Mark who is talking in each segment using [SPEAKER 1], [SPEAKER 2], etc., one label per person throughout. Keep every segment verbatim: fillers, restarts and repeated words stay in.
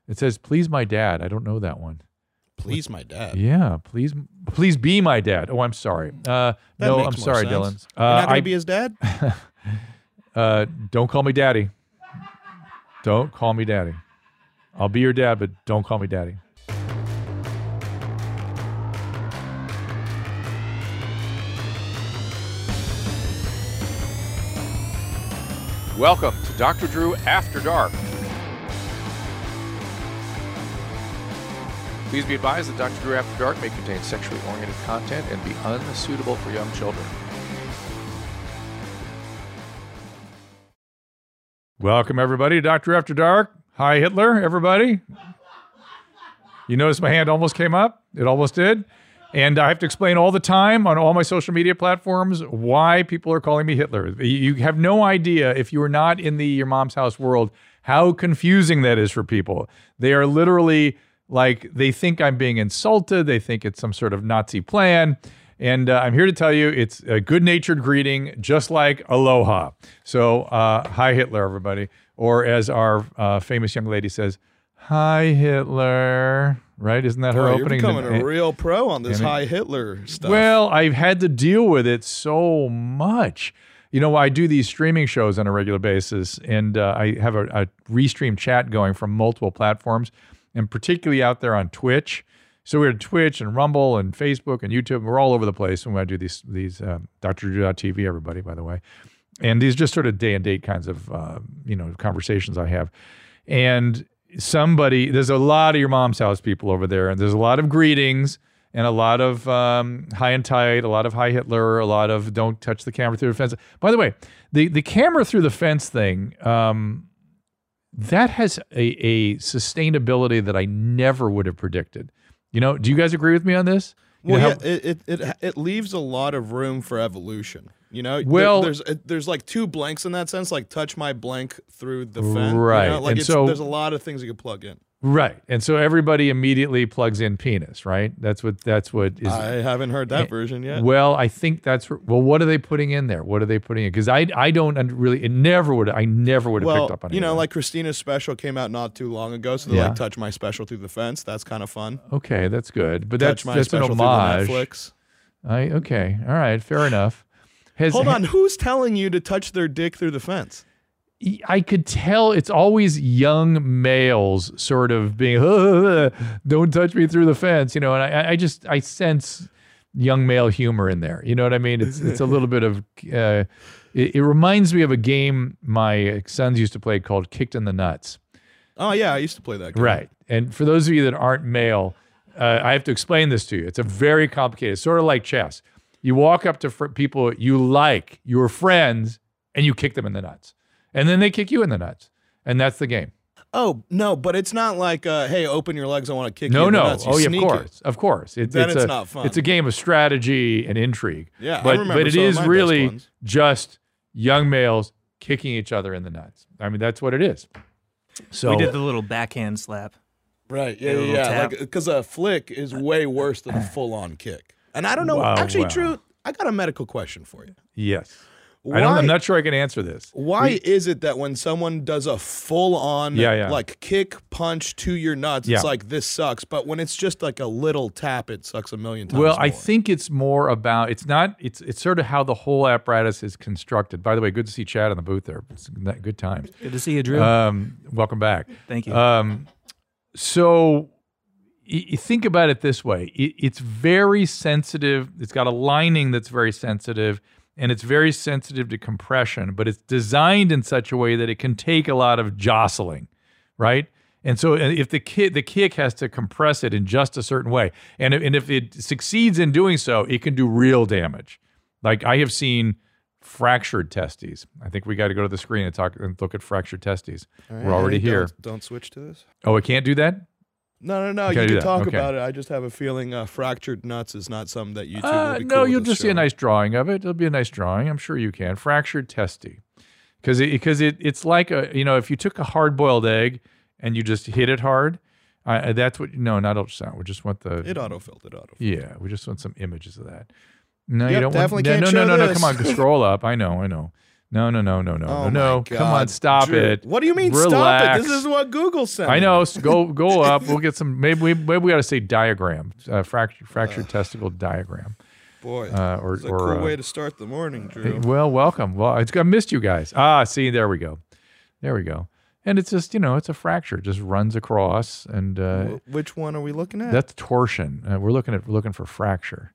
[SPEAKER 1] It says, please my dad. I don't know that one.
[SPEAKER 2] Please my dad.
[SPEAKER 1] Yeah, please please be my dad. Oh, I'm sorry. Uh, no, I'm sorry,
[SPEAKER 2] sense.
[SPEAKER 1] Dylan. Uh,
[SPEAKER 2] You're not going
[SPEAKER 1] I-
[SPEAKER 2] to be his dad?
[SPEAKER 1] uh, don't call me daddy. Don't call me daddy. I'll be your dad, but don't call me daddy. Welcome to Doctor Drew After Dark. Please be advised that Doctor Drew After Dark may contain sexually oriented content and be unsuitable for young children. Welcome, everybody, to Doctor After Dark. Hi, Hitler, everybody. You notice my hand almost came up? It almost did. And I have to explain all the time on all my social media platforms why people are calling me Hitler. You have no idea, if you are not in the your mom's house world, how confusing that is for people. They are literally like, they think I'm being insulted. They think it's some sort of Nazi plan. And uh, I'm here to tell you it's a good-natured greeting, just like aloha. So, uh, hi, Hitler, everybody. Or as our uh, famous young lady says, hi, Hitler. Right? Isn't that her
[SPEAKER 2] Boy,
[SPEAKER 1] opening?
[SPEAKER 2] You're becoming
[SPEAKER 1] and,
[SPEAKER 2] a real pro on this
[SPEAKER 1] and,
[SPEAKER 2] Hi Hitler stuff.
[SPEAKER 1] Well, I've had to deal with it so much. You know, I do these streaming shows on a regular basis, and uh, I have a, a restream chat going from multiple platforms, and particularly out there on Twitch. So we're at Twitch and Rumble and Facebook and YouTube. We're all over the place when I do these, these um, D R Drew dot T V, everybody, by the way. And these just sort of day and date kinds of, uh, you know, conversations I have. And somebody, there's a lot of your mom's house people over there, and there's a lot of greetings and a lot of um, high and tight, a lot of hi Hitler, a lot of don't touch the camera through the fence. By the way, the, the camera through the fence thing, um, that has a, a sustainability that I never would have predicted. You know, do you guys agree with me on this? You
[SPEAKER 2] Well,
[SPEAKER 1] know
[SPEAKER 2] yeah,
[SPEAKER 1] how-
[SPEAKER 2] it, it it it leaves a lot of room for evolution. You know,
[SPEAKER 1] Well-
[SPEAKER 2] there, there's it, there's like two blanks in that sense, like touch my blank through the fence.
[SPEAKER 1] Right,
[SPEAKER 2] You know? Like
[SPEAKER 1] and
[SPEAKER 2] it's,
[SPEAKER 1] so-
[SPEAKER 2] there's a lot of things you can plug in.
[SPEAKER 1] Right. And so everybody immediately plugs in penis, right? That's what that's what is.
[SPEAKER 2] I haven't heard that version yet.
[SPEAKER 1] Well, I think that's well. What are they putting in there? What are they putting in? Because I I don't un- really. It never would. I never would have
[SPEAKER 2] Well,
[SPEAKER 1] picked up on.
[SPEAKER 2] you
[SPEAKER 1] any
[SPEAKER 2] know,
[SPEAKER 1] of that.
[SPEAKER 2] like Christina's special came out not too long ago, so they
[SPEAKER 1] Yeah.
[SPEAKER 2] like touch my special through the fence. That's kind of fun.
[SPEAKER 1] Okay, that's good. But
[SPEAKER 2] Touch
[SPEAKER 1] that's
[SPEAKER 2] my
[SPEAKER 1] that's an
[SPEAKER 2] special
[SPEAKER 1] homage.
[SPEAKER 2] through the Netflix.
[SPEAKER 1] I okay. All right. Fair enough. Has,
[SPEAKER 2] Hold on, who's telling you to touch their dick through the fence?
[SPEAKER 1] I could tell it's always young males sort of being, don't touch me through the fence, you know, and I, I just, I sense young male humor in there. You know what I mean? It's it's a little bit of, uh, it, it reminds me of a game my sons used to play called Kicked in the Nuts.
[SPEAKER 2] Oh yeah, I used to play that game.
[SPEAKER 1] Right. And for those of you that aren't male, uh, I have to explain this to you. It's a very complicated, it's sort of like chess. You walk up to fr- people you like, your friends, and you kick them in the nuts. And then they kick you in the nuts. And that's the game.
[SPEAKER 2] Oh, no, but it's not like, uh, hey, open your legs, I want to kick
[SPEAKER 1] No,
[SPEAKER 2] you in the
[SPEAKER 1] no.
[SPEAKER 2] nuts. You
[SPEAKER 1] Oh, yeah, of
[SPEAKER 2] sneak it.
[SPEAKER 1] course. Of course. It,
[SPEAKER 2] Then it's
[SPEAKER 1] a,
[SPEAKER 2] not fun.
[SPEAKER 1] It's a game of strategy and intrigue.
[SPEAKER 2] Yeah, I
[SPEAKER 1] but,
[SPEAKER 2] remember
[SPEAKER 1] But it
[SPEAKER 2] some of
[SPEAKER 1] is
[SPEAKER 2] my best
[SPEAKER 1] really
[SPEAKER 2] ones.
[SPEAKER 1] just young males kicking each other in the nuts. I mean, that's what it is. So
[SPEAKER 3] We did the little backhand slap.
[SPEAKER 2] Right, yeah,
[SPEAKER 3] Get a
[SPEAKER 2] yeah,
[SPEAKER 3] little
[SPEAKER 2] yeah.
[SPEAKER 3] tap.
[SPEAKER 2] Like, because a flick is way worse than a full-on kick. And I don't know.
[SPEAKER 1] Wow,
[SPEAKER 2] actually,
[SPEAKER 1] wow.
[SPEAKER 2] Drew, I got a medical question for you.
[SPEAKER 1] yes.
[SPEAKER 2] Why,
[SPEAKER 1] I don't, I'm not sure I can answer this.
[SPEAKER 2] Why
[SPEAKER 1] We-
[SPEAKER 2] is it that when someone does a full-on,
[SPEAKER 1] Yeah, yeah.
[SPEAKER 2] like, kick, punch to your nuts,
[SPEAKER 1] Yeah.
[SPEAKER 2] it's like, this sucks. But when it's just like a little tap, it sucks a million times
[SPEAKER 1] Well,
[SPEAKER 2] more.
[SPEAKER 1] I think it's more about it's not it's it's sort of how the whole apparatus is constructed. By the way, good to see Chad in the booth there. It's good times.
[SPEAKER 3] Good to see you, Drew.
[SPEAKER 1] Um, welcome back.
[SPEAKER 3] Thank you.
[SPEAKER 1] Um, so y- you think about it this way: it, it's very sensitive. It's got a lining that's very sensitive, and it's very sensitive to compression. But it's designed in such a way that it can take a lot of jostling, right? And so if the kick, the kick has to compress it in just a certain way. And, and if it succeeds in doing so, it can do real damage. Like I have seen fractured testes. I think we got to go to the screen and talk and look at fractured testes.
[SPEAKER 2] All
[SPEAKER 1] We're already
[SPEAKER 2] don't-
[SPEAKER 1] here.
[SPEAKER 2] Don't switch to this.
[SPEAKER 1] Oh, it can't do that?
[SPEAKER 2] No, no, no.
[SPEAKER 1] Okay,
[SPEAKER 2] You
[SPEAKER 1] do
[SPEAKER 2] can
[SPEAKER 1] that.
[SPEAKER 2] talk
[SPEAKER 1] Okay.
[SPEAKER 2] about it. I just have a feeling uh, fractured nuts is not something that YouTube
[SPEAKER 1] Uh,
[SPEAKER 2] will be
[SPEAKER 1] no,
[SPEAKER 2] cool with
[SPEAKER 1] you'll
[SPEAKER 2] us
[SPEAKER 1] just see a
[SPEAKER 2] showing.
[SPEAKER 1] nice drawing of it. It'll be a nice drawing. I'm sure you can. Fractured testy. Because it, because it, it's like, a you know, if you took a hard-boiled egg and you just hit it hard, uh, that's what, no, not ultrasound. We just want the,
[SPEAKER 2] It autofilled. It autofilled.
[SPEAKER 1] yeah, we just want some images of that. No, you
[SPEAKER 2] Yep,
[SPEAKER 1] don't
[SPEAKER 2] definitely
[SPEAKER 1] want,
[SPEAKER 2] can't
[SPEAKER 1] no, no,
[SPEAKER 2] show
[SPEAKER 1] no, no, no,
[SPEAKER 2] this.
[SPEAKER 1] come on, scroll up. I know, I know. No, no, no, no, no,
[SPEAKER 2] Oh
[SPEAKER 1] no, no.
[SPEAKER 2] my
[SPEAKER 1] Come on,
[SPEAKER 2] God.
[SPEAKER 1] stop
[SPEAKER 2] Drew,
[SPEAKER 1] it.
[SPEAKER 2] What do you mean stop
[SPEAKER 1] Relax.
[SPEAKER 2] it? This is what Google said.
[SPEAKER 1] I know. So go go up. We'll get some. Maybe we maybe we got to say diagram, uh, fractured fractured uh, testicle diagram.
[SPEAKER 2] Boy,
[SPEAKER 1] uh, or
[SPEAKER 2] it's a
[SPEAKER 1] or
[SPEAKER 2] cool
[SPEAKER 1] uh,
[SPEAKER 2] way to start the morning, Drew.
[SPEAKER 1] Well, welcome. Well, I, I missed you guys. Ah, see, there we go, there we go. And it's just, you know, it's a fracture. It just runs across. And uh,
[SPEAKER 2] which one are we looking at?
[SPEAKER 1] That's torsion. Uh, we're looking at we're looking for fracture.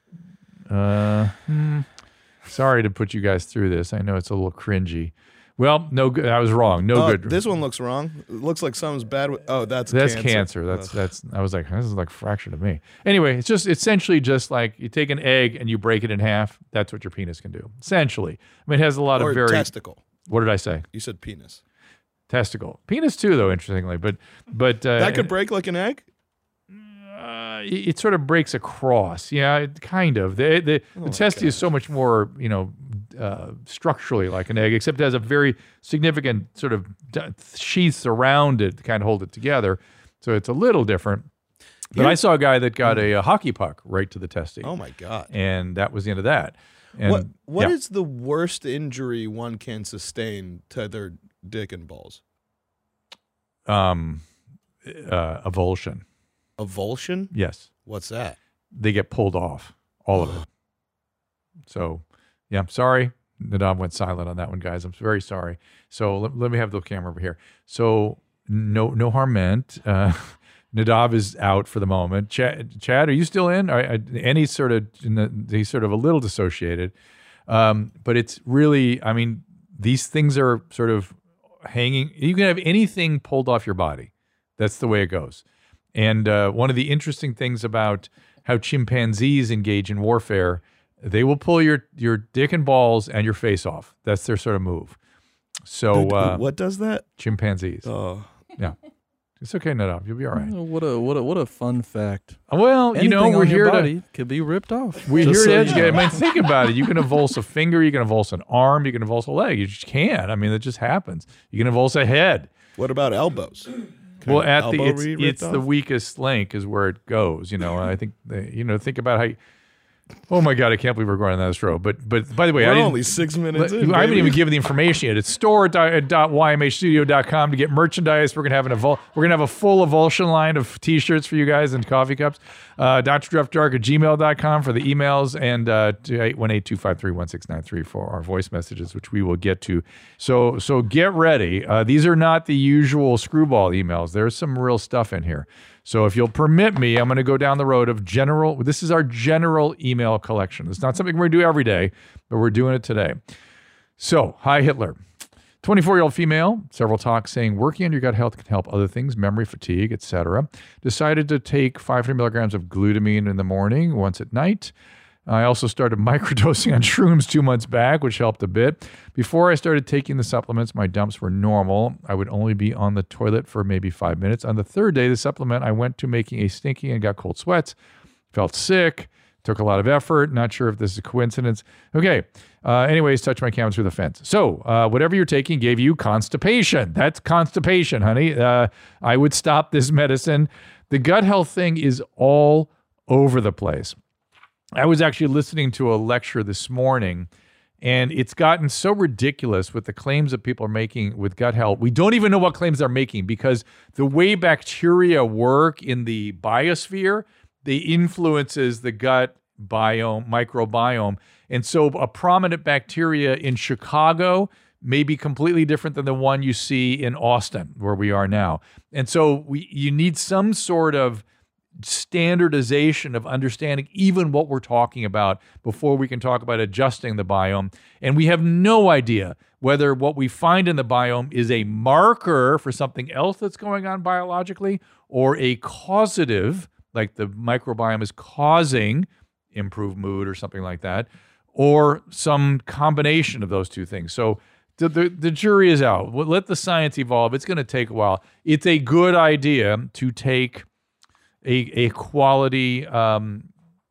[SPEAKER 1] Uh, hmm. Sorry to put you guys through this. I know it's a little cringy. Well, no good. I was wrong. No
[SPEAKER 2] oh,
[SPEAKER 1] good.
[SPEAKER 2] This one looks wrong. It looks like something's bad with. Oh, that's
[SPEAKER 1] that's
[SPEAKER 2] cancer.
[SPEAKER 1] cancer. That's Ugh. that's. I was like, this is like fracture to me. Anyway, it's just essentially just like you take an egg and you break it in half. That's what your penis can do. Essentially, I mean, it has a lot
[SPEAKER 2] or
[SPEAKER 1] of very
[SPEAKER 2] testicle.
[SPEAKER 1] What did I say?
[SPEAKER 2] You said penis.
[SPEAKER 1] Testicle, penis too, though. Interestingly, but but uh,
[SPEAKER 2] that could break like an egg.
[SPEAKER 1] Uh, it, it sort of breaks across. Yeah, it, kind of. The the,
[SPEAKER 2] Oh
[SPEAKER 1] the testy is so much more, you know, uh, structurally like an egg, except it has a very significant sort of d- sheaths around it to kind of hold it together. So it's a little different. But
[SPEAKER 2] Yeah.
[SPEAKER 1] I saw a guy that got a, a hockey puck right to the testy.
[SPEAKER 2] Oh my God.
[SPEAKER 1] And that was the end of that. And
[SPEAKER 2] What What
[SPEAKER 1] yeah.
[SPEAKER 2] is the worst injury one can sustain to their dick and balls?
[SPEAKER 1] um, uh, avulsion?
[SPEAKER 2] Avulsion?
[SPEAKER 1] Yes,
[SPEAKER 2] What's that?
[SPEAKER 1] they get pulled off, all of it. So, yeah, I'm sorry. Nadav went silent on that one, guys. I'm very sorry. So let, let me have the camera over here. So no no harm meant. Uh, Nadav is out for the moment. Chad, Chad, are you still in? I, I, and he's sort of in the, he's sort of a little dissociated. Um, but it's really, I mean, these things are sort of hanging. You can have anything pulled off your body. That's the way it goes. And uh, one of the interesting things about how chimpanzees engage in warfare, they will pull your, your dick and balls and your face off. That's their sort of move. So uh,
[SPEAKER 2] what does that?
[SPEAKER 1] Chimpanzees.
[SPEAKER 2] Oh,
[SPEAKER 1] Yeah. It's okay, Nadav. You'll be all right.
[SPEAKER 4] Oh, what a what a what a fun fact.
[SPEAKER 1] Well, you know,
[SPEAKER 4] Anything
[SPEAKER 1] we're
[SPEAKER 4] on your
[SPEAKER 1] here
[SPEAKER 4] body
[SPEAKER 1] to
[SPEAKER 4] could be ripped off.
[SPEAKER 1] we're
[SPEAKER 4] Just
[SPEAKER 1] here
[SPEAKER 4] so
[SPEAKER 1] to
[SPEAKER 4] you
[SPEAKER 1] educate.
[SPEAKER 4] know.
[SPEAKER 1] I mean, think about it. You can avulse a finger, you can avulse an arm, you can avulse a leg. You just can. I mean, it just happens. You can avulse a head.
[SPEAKER 2] what about elbows? Can
[SPEAKER 1] Well,
[SPEAKER 2] an
[SPEAKER 1] at the
[SPEAKER 2] elbow
[SPEAKER 1] it's,
[SPEAKER 2] be ripped
[SPEAKER 1] it's the
[SPEAKER 2] off?
[SPEAKER 1] weakest link is where it goes. You know, I think they, you know, think about how. You, oh my God, I can't believe we're going on this road. But but by the way,
[SPEAKER 2] We're
[SPEAKER 1] I didn't.
[SPEAKER 2] only six minutes in.
[SPEAKER 1] I haven't
[SPEAKER 2] baby.
[SPEAKER 1] even given the information yet. It's store dot y m h studio dot com to get merchandise. We're gonna have an evol- We're gonna have a full Avulsion line of T-shirts for you guys and coffee cups. Uh, D R Jeff Dark at gmail dot com for the emails, and uh, eight one eight, two five three, one six nine three for our voice messages, which we will get to. So so get ready. Uh, these are not the usual screwball emails. There's some real stuff in here. So if you'll permit me, I'm going to go down the road of general. This is our general email collection. It's not something we're going to do every day, but we're doing it today. So, hi Hitler. twenty-four-year-old female, several talks saying working on your gut health can help other things, memory, fatigue, et cetera. Decided to take five hundred milligrams of glutamine in the morning, once at night. I also started microdosing on shrooms two months back, which helped a bit. Before I started taking the supplements, my dumps were normal. I would only be on the toilet for maybe five minutes. On the third day, the supplement, I went to making a stinky and got cold sweats. Felt sick. Took a lot of effort. Not sure if this is a coincidence. Okay. Uh, anyways, touched my camera through the fence. So uh, whatever you're taking gave you constipation. That's constipation, honey. Uh, I would stop this medicine. The gut health thing is all over the place. I was actually listening to a lecture this morning, and it's gotten so ridiculous with the claims that people are making with gut health. We don't even know what claims they're making because the way bacteria work in the biosphere, they influences the gut biome, microbiome. And so a prominent bacteria in Chicago may be completely different than the one you see in Austin, where we are now. And so we you need some sort of standardization of understanding even what we're talking about before we can talk about adjusting the biome. And we have no idea whether what we find in the biome is a marker for something else that's going on biologically or a causative, like the microbiome is causing improved mood or something like that, or some combination of those two things. So the, the, the jury is out. Let the science evolve. It's going to take a while. It's a good idea to take A, a quality, um,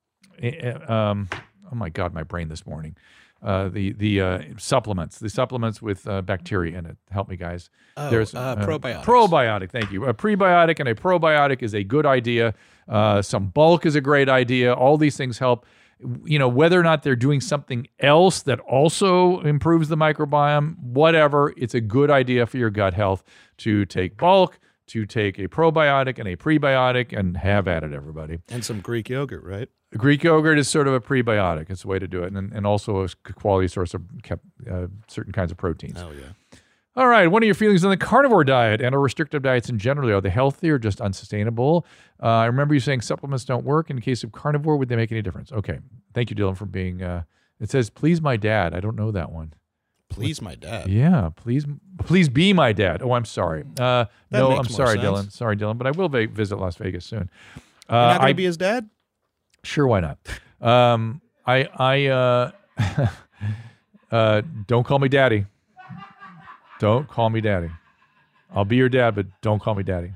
[SPEAKER 1] a, um, oh my God, my brain this morning. Uh, the the uh, supplements, the supplements with uh, bacteria in it. Help me, guys.
[SPEAKER 2] Oh,
[SPEAKER 1] There's
[SPEAKER 2] uh, probiotics.
[SPEAKER 1] Probiotic, thank you. A prebiotic and a probiotic is a good idea. Uh, some bulk is a great idea. All these things help. you know, whether or not they're doing something else that also improves the microbiome, whatever, it's a good idea for your gut health to take bulk, to take a probiotic and a prebiotic, and have at it, everybody.
[SPEAKER 2] And some Greek yogurt, right?
[SPEAKER 1] Greek yogurt is sort of a prebiotic. It's a way to do it, and, and also a quality source of kept, uh, certain kinds of proteins.
[SPEAKER 2] Oh, yeah.
[SPEAKER 1] All right, what are your feelings on the carnivore diet and or restrictive diets in general? Are they healthy or just unsustainable? Uh, I remember you saying supplements don't work. In case of carnivore, would they make any difference? Okay, thank you, Dylan, for being, uh, it says, please my dad. I don't know that one.
[SPEAKER 2] Please, my dad.
[SPEAKER 1] Yeah, please please be my dad. Oh, I'm sorry. Uh, no, I'm
[SPEAKER 2] makes more
[SPEAKER 1] sorry,
[SPEAKER 2] sense.
[SPEAKER 1] Dylan. Sorry, Dylan, but I will va- visit Las Vegas soon. Uh,
[SPEAKER 2] You're not going
[SPEAKER 1] I-
[SPEAKER 2] to be his dad?
[SPEAKER 1] Sure, why not? Um, I, I, uh, uh, don't call me daddy. Don't call me daddy. I'll be your dad, but don't call me daddy.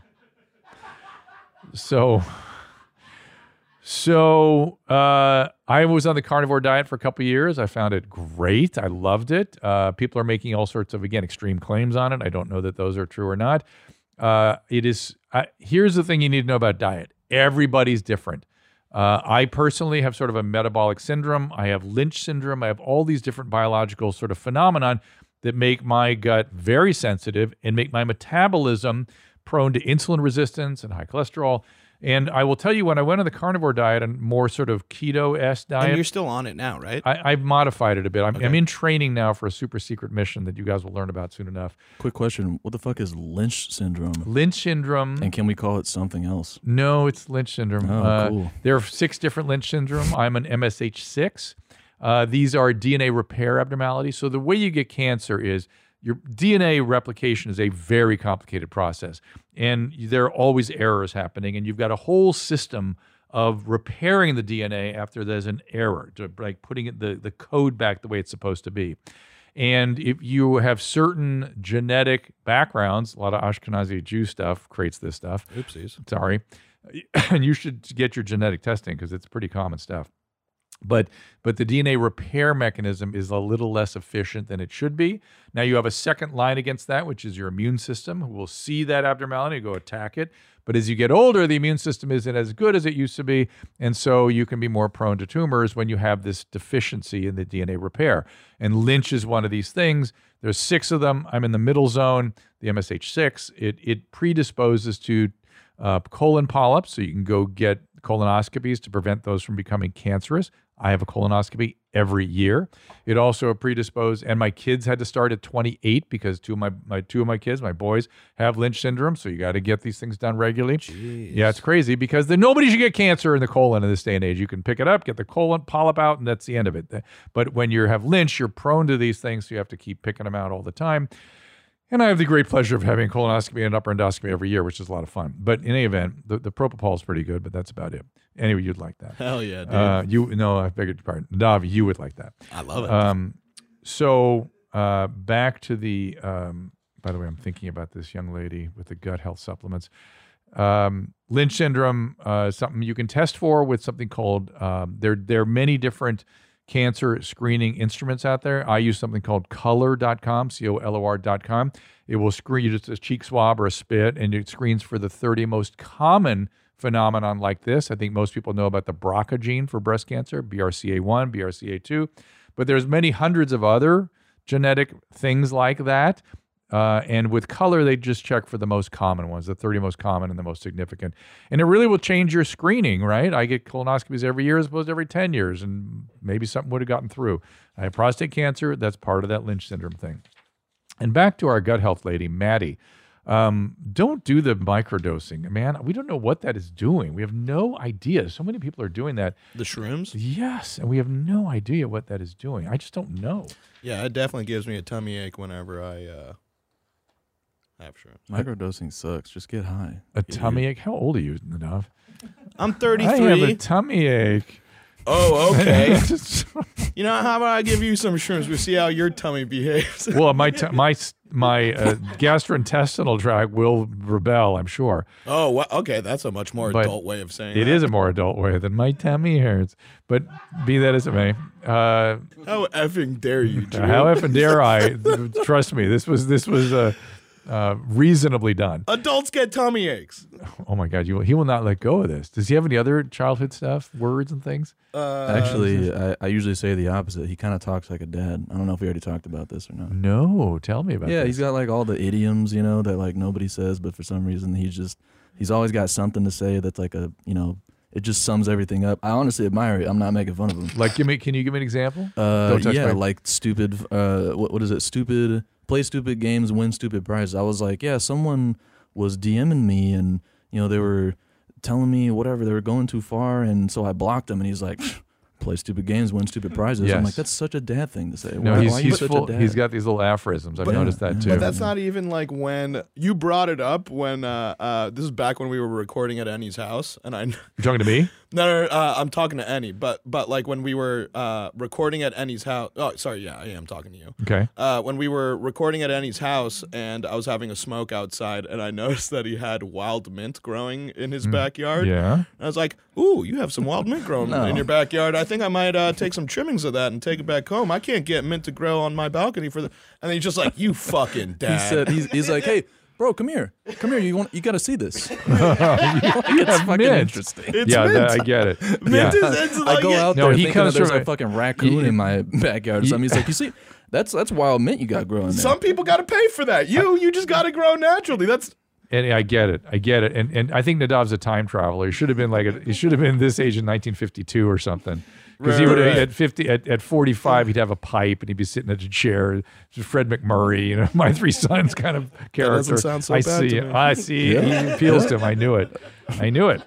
[SPEAKER 1] So, so uh, I was on the carnivore diet for a couple of years. I found it great. I loved it. Uh, people are making all sorts of, again, extreme claims on it. I don't know that those are true or not. Uh, it is. Uh, here's the thing you need to know about diet. Everybody's different. Uh, I personally have sort of a metabolic syndrome. I have Lynch syndrome. I have all these different biological sort of phenomenon that make my gut very sensitive and make my metabolism prone to insulin resistance and high cholesterol. And I will tell you, when I went on the carnivore diet and more sort of keto-esque diet,
[SPEAKER 2] And you're still on it now, right?
[SPEAKER 1] I, I've modified it a bit. I'm,
[SPEAKER 2] Okay.
[SPEAKER 1] I'm in training now for a super secret mission that you guys will learn about soon enough.
[SPEAKER 4] Quick question: what the fuck is Lynch syndrome?
[SPEAKER 1] Lynch syndrome.
[SPEAKER 4] And can we call it something else?
[SPEAKER 1] No, it's Lynch syndrome.
[SPEAKER 4] Oh,
[SPEAKER 1] Uh,
[SPEAKER 4] cool.
[SPEAKER 1] There are six different Lynch syndrome. I'm an M S H six. Uh, these are D N A repair abnormalities. So the way you get cancer is your D N A replication is a very complicated process, and there are always errors happening, and you've got a whole system of repairing the D N A after there's an error, to like putting it, the, the code back the way it's supposed to be. And if you have certain genetic backgrounds, a lot of Ashkenazi Jew stuff creates this stuff.
[SPEAKER 2] Oopsies.
[SPEAKER 1] Sorry. And you should get your genetic testing because it's pretty common stuff. But but the D N A repair mechanism is a little less efficient than it should be. Now you have a second line against that, which is your immune system, who will see that abnormality and go attack it. But as you get older, the immune system isn't as good as it used to be, and so you can be more prone to tumors when you have this deficiency in the D N A repair. And Lynch is one of these things. There's six of them. I'm in the middle zone, the M S H six. It it predisposes to uh, colon polyps, so you can go get colonoscopies to prevent those from becoming cancerous. I have a colonoscopy every year. It also predisposed, and my kids had to start at twenty-eight because two of my, my two of my kids, my boys, have Lynch syndrome. So you got to get these things done regularly.
[SPEAKER 2] Jeez.
[SPEAKER 1] Yeah, it's crazy because then nobody should get cancer in the colon in this day and age. You can pick it up, get the colon polyp out, and that's the end of it. But when you have Lynch, you're prone to these things, so you have to keep picking them out all the time. And I have the great pleasure of having a colonoscopy and upper endoscopy every year, which is a lot of fun. But in any event, the, the propofol is pretty good, but that's about it. Anyway, you'd like that.
[SPEAKER 2] Hell yeah, dude.
[SPEAKER 1] Uh, you no, I beg your pardon, Davi, you would like that.
[SPEAKER 2] I love it.
[SPEAKER 1] Um, so uh, back to the. Um, by the way, I'm thinking about this young lady with the gut health supplements. Um, Lynch syndrome uh, is something you can test for with something called. Um, there, there are many different cancer screening instruments out there. I use something called color dot com, C O L O R dot com. It will screen you just a cheek swab or a spit, and it screens for the thirty most common phenomenon like this. I think most people know about the B R C A gene for breast cancer, B R C A one, B R C A two, but there's many hundreds of other genetic things like that. Uh, and with color, they just check for the most common ones, the thirty most common and the most significant. And it really will change your screening, right? I get colonoscopies every year as opposed to every ten years, and maybe something would have gotten through. I have prostate cancer. That's part of that Lynch syndrome thing. And back to our gut health lady, Maddie. Um, don't do the microdosing, man. We don't know what that is doing. We have no idea. So many people are doing that.
[SPEAKER 2] The shrooms?
[SPEAKER 1] Yes, and we have no idea what that is doing. I just don't know.
[SPEAKER 2] Yeah, it definitely gives me a tummy ache whenever I uh, have shrooms.
[SPEAKER 4] Microdosing sucks. Just get high.
[SPEAKER 1] A
[SPEAKER 4] Get
[SPEAKER 1] tummy
[SPEAKER 4] weird.
[SPEAKER 1] ache? How old are you, Nadav?
[SPEAKER 2] I'm
[SPEAKER 1] I have a
[SPEAKER 2] thirty-three.
[SPEAKER 1] tummy ache.
[SPEAKER 2] Oh, okay. You know, how about I give you some shrooms? We see how your tummy behaves.
[SPEAKER 1] Well, my t- my my uh, gastrointestinal tract will rebel, I'm sure.
[SPEAKER 2] Oh, well, okay. That's a much more
[SPEAKER 1] But
[SPEAKER 2] adult way of saying
[SPEAKER 1] It
[SPEAKER 2] that.
[SPEAKER 1] is a more adult way than my tummy hurts. But be that as it may, uh,
[SPEAKER 2] How effing dare you, Drew?
[SPEAKER 1] how effing dare I? Trust me, this was this was uh, uh, reasonably done.
[SPEAKER 2] Adults get tummy aches.
[SPEAKER 1] Oh my God, you, he will not let go of this. Does he have any other childhood stuff, words and things?
[SPEAKER 2] Uh,
[SPEAKER 4] Actually, I, I usually say the opposite. He kind of talks like a dad. I don't know if we already talked about this or not.
[SPEAKER 1] No, tell me about
[SPEAKER 4] Yeah,
[SPEAKER 1] this.
[SPEAKER 4] he's got like all the idioms, you know, that like nobody says, but for some reason he's just he's always got something to say that's like a you know it just sums everything up. I honestly admire it. I'm not making fun of him.
[SPEAKER 1] Like, give me. Can you give me an example?
[SPEAKER 4] Uh,
[SPEAKER 1] Don't touch
[SPEAKER 4] yeah,
[SPEAKER 1] my-
[SPEAKER 4] like stupid. Uh, what what is it? Stupid. Play stupid games, win stupid prizes. I was like, yeah, someone was DMing me, and you know they were telling me whatever they were going too far, and so I blocked him. And he's like, play stupid games, win stupid prizes.
[SPEAKER 1] Yes.
[SPEAKER 4] I'm like, that's such a dad thing to say.
[SPEAKER 1] No,
[SPEAKER 4] why,
[SPEAKER 1] he's
[SPEAKER 4] why are you
[SPEAKER 1] he's
[SPEAKER 4] such
[SPEAKER 1] full.
[SPEAKER 4] a dad?
[SPEAKER 1] He's got these little aphorisms. I've
[SPEAKER 2] But-
[SPEAKER 1] noticed that too.
[SPEAKER 2] But that's not even like when you brought it up when uh, uh, this is back when we were recording at Annie's house, and I
[SPEAKER 1] You talking to me?
[SPEAKER 2] no, no, no uh, I'm talking to Annie, but but like when we were uh, recording at Annie's house. Oh, sorry, yeah, I am talking to you.
[SPEAKER 1] Okay.
[SPEAKER 2] Uh, when we were recording at Annie's house, and I was having a smoke outside, and I noticed that he had wild mint growing in his backyard.
[SPEAKER 1] Yeah.
[SPEAKER 2] And I was like, "Ooh, you have some wild mint growing
[SPEAKER 4] No.
[SPEAKER 2] in your backyard. I think I might uh, take some trimmings of that and take it back home. I can't get mint to grow on my balcony for the." And then he's just like, "You fucking dad."
[SPEAKER 4] He said he's, he's like, hey, bro, come here, come here. You want you got to see this.
[SPEAKER 1] You
[SPEAKER 4] It's
[SPEAKER 1] have
[SPEAKER 4] fucking
[SPEAKER 1] mint.
[SPEAKER 4] interesting.
[SPEAKER 2] It's
[SPEAKER 1] yeah,
[SPEAKER 2] mint.
[SPEAKER 1] that, I get it.
[SPEAKER 2] Mint
[SPEAKER 1] yeah.
[SPEAKER 2] is, it's like
[SPEAKER 4] I go out
[SPEAKER 1] No,
[SPEAKER 4] there
[SPEAKER 1] he
[SPEAKER 4] thinking
[SPEAKER 1] comes
[SPEAKER 4] that there's
[SPEAKER 1] from
[SPEAKER 4] a
[SPEAKER 1] a-
[SPEAKER 4] fucking raccoon
[SPEAKER 1] he-
[SPEAKER 4] in my backyard or something. He's like, you see, that's that's wild mint you got growing there.
[SPEAKER 2] Some people got to pay for that. You you just got to grow naturally. That's
[SPEAKER 1] And I get it. I get it. And and I think Nadav's a time traveler. He should have been like a, he should have been this age in nineteen fifty-two or something. Because he
[SPEAKER 2] Right,
[SPEAKER 1] would
[SPEAKER 2] right.
[SPEAKER 1] at fifty at, at forty-five he'd have a pipe and he'd be sitting at a chair. Fred McMurray, you know, My Three Sons kind of character.
[SPEAKER 2] doesn't sound so
[SPEAKER 1] I
[SPEAKER 2] bad
[SPEAKER 1] see.
[SPEAKER 2] to me.
[SPEAKER 1] I see.
[SPEAKER 4] Yeah.
[SPEAKER 1] He appeals to him. I knew it. I knew it.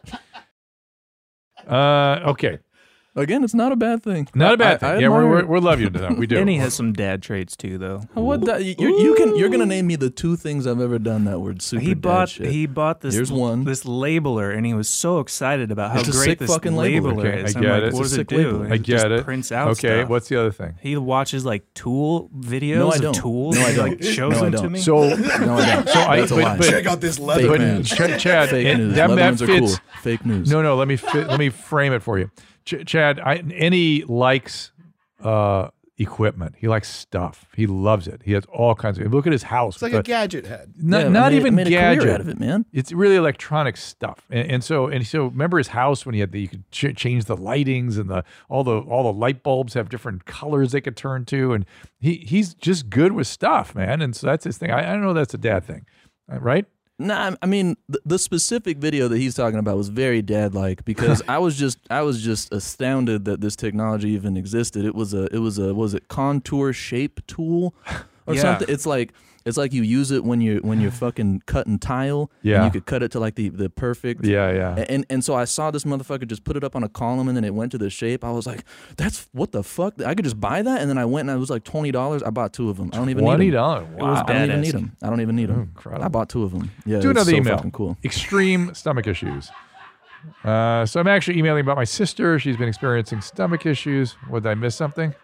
[SPEAKER 1] Uh, okay.
[SPEAKER 4] Again, it's not a bad thing.
[SPEAKER 1] Not a bad
[SPEAKER 4] I-
[SPEAKER 1] thing.
[SPEAKER 4] I
[SPEAKER 1] yeah, we're,
[SPEAKER 4] admire
[SPEAKER 1] we're,
[SPEAKER 4] it.
[SPEAKER 1] we love you to that. We do.
[SPEAKER 3] And he has some dad traits too, though.
[SPEAKER 4] What da- you, you're, you can you're gonna name me the two things I've ever done that were super
[SPEAKER 3] He
[SPEAKER 4] dad
[SPEAKER 3] bought
[SPEAKER 4] shit.
[SPEAKER 3] he bought this
[SPEAKER 4] Here's one.
[SPEAKER 3] this labeler, and he was so excited about how
[SPEAKER 4] It's a
[SPEAKER 3] great
[SPEAKER 4] sick
[SPEAKER 3] this
[SPEAKER 4] fucking
[SPEAKER 3] labeler,
[SPEAKER 4] labeler.
[SPEAKER 1] Okay, I
[SPEAKER 3] is. I'm
[SPEAKER 1] get
[SPEAKER 3] like,
[SPEAKER 1] it.
[SPEAKER 3] what
[SPEAKER 1] It's
[SPEAKER 3] does
[SPEAKER 4] a
[SPEAKER 3] it
[SPEAKER 4] sick
[SPEAKER 3] do?
[SPEAKER 4] labeler.
[SPEAKER 3] And
[SPEAKER 1] I
[SPEAKER 3] it just
[SPEAKER 1] get it.
[SPEAKER 3] Prints out
[SPEAKER 1] Okay,
[SPEAKER 3] stuff.
[SPEAKER 1] what's the other thing?
[SPEAKER 3] He watches like Tool videos
[SPEAKER 4] No, I
[SPEAKER 3] of
[SPEAKER 4] don't.
[SPEAKER 3] tools.
[SPEAKER 4] No, I
[SPEAKER 3] and he,
[SPEAKER 4] don't.
[SPEAKER 3] like shows
[SPEAKER 4] No, I
[SPEAKER 3] them to
[SPEAKER 4] don't.
[SPEAKER 3] me.
[SPEAKER 1] So,
[SPEAKER 4] no, I don't.
[SPEAKER 1] so I
[SPEAKER 4] That's a
[SPEAKER 1] but,
[SPEAKER 4] lie.
[SPEAKER 1] but,
[SPEAKER 2] check out this leather
[SPEAKER 4] Fake
[SPEAKER 2] man.
[SPEAKER 4] news.
[SPEAKER 1] Ch- Chad,
[SPEAKER 4] Fake
[SPEAKER 1] and
[SPEAKER 4] news.
[SPEAKER 1] that,
[SPEAKER 4] Leather
[SPEAKER 1] that
[SPEAKER 4] ones are
[SPEAKER 1] fits.
[SPEAKER 4] cool. Fake news.
[SPEAKER 1] No, no. Let me fi- let me frame it for you, Ch- Chad. I, any likes uh, equipment. He likes stuff. He loves it. He has all kinds of. Look at his house.
[SPEAKER 2] It's like
[SPEAKER 1] with
[SPEAKER 2] a
[SPEAKER 1] the-
[SPEAKER 2] gadget head.
[SPEAKER 1] not,
[SPEAKER 4] Yeah,
[SPEAKER 1] not
[SPEAKER 4] I made-
[SPEAKER 1] even
[SPEAKER 4] made a
[SPEAKER 1] gadget.
[SPEAKER 4] career out of it, man.
[SPEAKER 1] It's really electronic stuff, and, and so and so. Remember his house when he had the you could ch- change the lightings and the all the all the light bulbs have different colors they could turn to, and he he's just good with stuff, man. And so that's his thing. I, I don't know that's a dad thing, uh, right?
[SPEAKER 4] Nah, I mean the, the specific video that he's talking about was very dad-like because I was just I was just astounded that this technology even existed. It was a it was a what was it contour shape tool or
[SPEAKER 3] Yeah.
[SPEAKER 4] something? It's like it's like you use it when you when you're fucking cutting tile.
[SPEAKER 1] Yeah.
[SPEAKER 4] and you could cut it to like the the perfect.
[SPEAKER 1] Yeah, yeah.
[SPEAKER 4] And and so I saw this motherfucker just put it up on a column and then it went to the shape. I was like, that's what the fuck? I could just buy that, and then I went and it was like twenty dollars. I bought two of them. I don't even
[SPEAKER 1] Twenty
[SPEAKER 4] need them.
[SPEAKER 1] dollars.
[SPEAKER 3] It was
[SPEAKER 1] Wow.
[SPEAKER 4] I don't even
[SPEAKER 3] badass.
[SPEAKER 4] need them. I don't even need them.
[SPEAKER 1] Incredible.
[SPEAKER 4] I bought two of them. Yeah,
[SPEAKER 1] Do
[SPEAKER 4] it's
[SPEAKER 1] another
[SPEAKER 4] so
[SPEAKER 1] email.
[SPEAKER 4] fucking cool.
[SPEAKER 1] Extreme stomach issues. Uh, so I'm actually emailing about my sister. She's been experiencing stomach issues. What, did I miss something?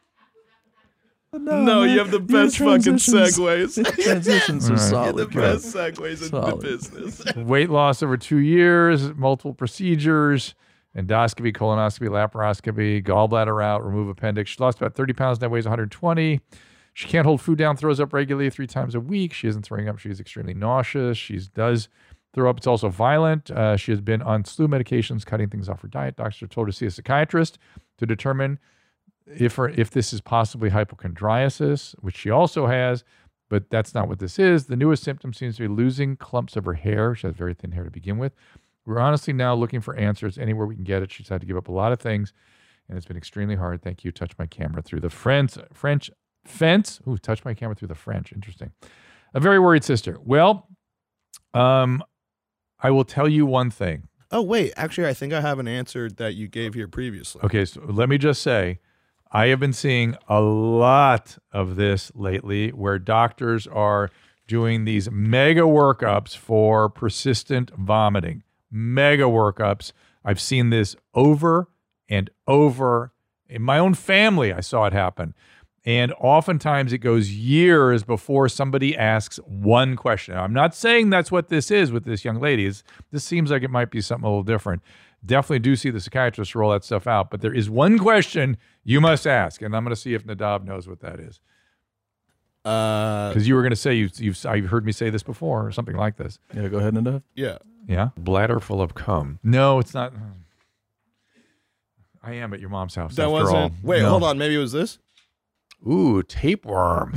[SPEAKER 2] No, you have the best fucking segues.
[SPEAKER 4] Transitions are
[SPEAKER 1] All right.
[SPEAKER 4] solid.
[SPEAKER 2] the
[SPEAKER 4] bro.
[SPEAKER 2] best segues in
[SPEAKER 4] Solid.
[SPEAKER 2] the business.
[SPEAKER 1] Weight loss over two years, multiple procedures, endoscopy, colonoscopy, laparoscopy, gallbladder out, remove appendix. She lost about thirty pounds, now weighs one hundred twenty. She can't hold food down, throws up regularly three times a week. She isn't throwing up. She's extremely nauseous. She does throw up. It's also violent. Uh, she has been on slew medications, cutting things off her diet. Doctors told her to see a psychiatrist to determine if her, if this is possibly hypochondriasis, which she also has, but that's not what this is. The newest symptom seems to be losing clumps of her hair. She has very thin hair to begin with. We're honestly now looking for answers anywhere we can get it. She's had to give up a lot of things, and it's been extremely hard. Thank you. Touch my camera through the French, French fence. Ooh, touch my camera through the French. Interesting. A very worried sister. Well, um, I will tell you one thing.
[SPEAKER 2] Oh, wait. Actually, I think I have an answer that you gave here previously.
[SPEAKER 1] Okay, so let me just say, I have been seeing a lot of this lately where doctors are doing these mega workups for persistent vomiting. Mega workups. I've seen this over and over. In my own family, I saw it happen. And oftentimes it goes years before somebody asks one question. Now, I'm not saying that's what this is with this young lady. It's, this seems like it might be something a little different. Definitely do see the psychiatrist roll that stuff out. But there is one question you must ask, and I'm going to see if Nadav knows what that is.
[SPEAKER 2] Uh,
[SPEAKER 1] Because you were going to say, you've, you've I've heard me say this before, or something like this.
[SPEAKER 4] Yeah, go ahead, Nadav.
[SPEAKER 2] yeah.
[SPEAKER 1] Yeah?
[SPEAKER 5] Bladder full of cum.
[SPEAKER 1] No, it's not. I am at your mom's house.
[SPEAKER 2] That
[SPEAKER 1] after
[SPEAKER 2] wasn't.
[SPEAKER 1] all.
[SPEAKER 2] Wait,
[SPEAKER 1] No.
[SPEAKER 2] hold on. Maybe it was this.
[SPEAKER 5] Ooh, tapeworm.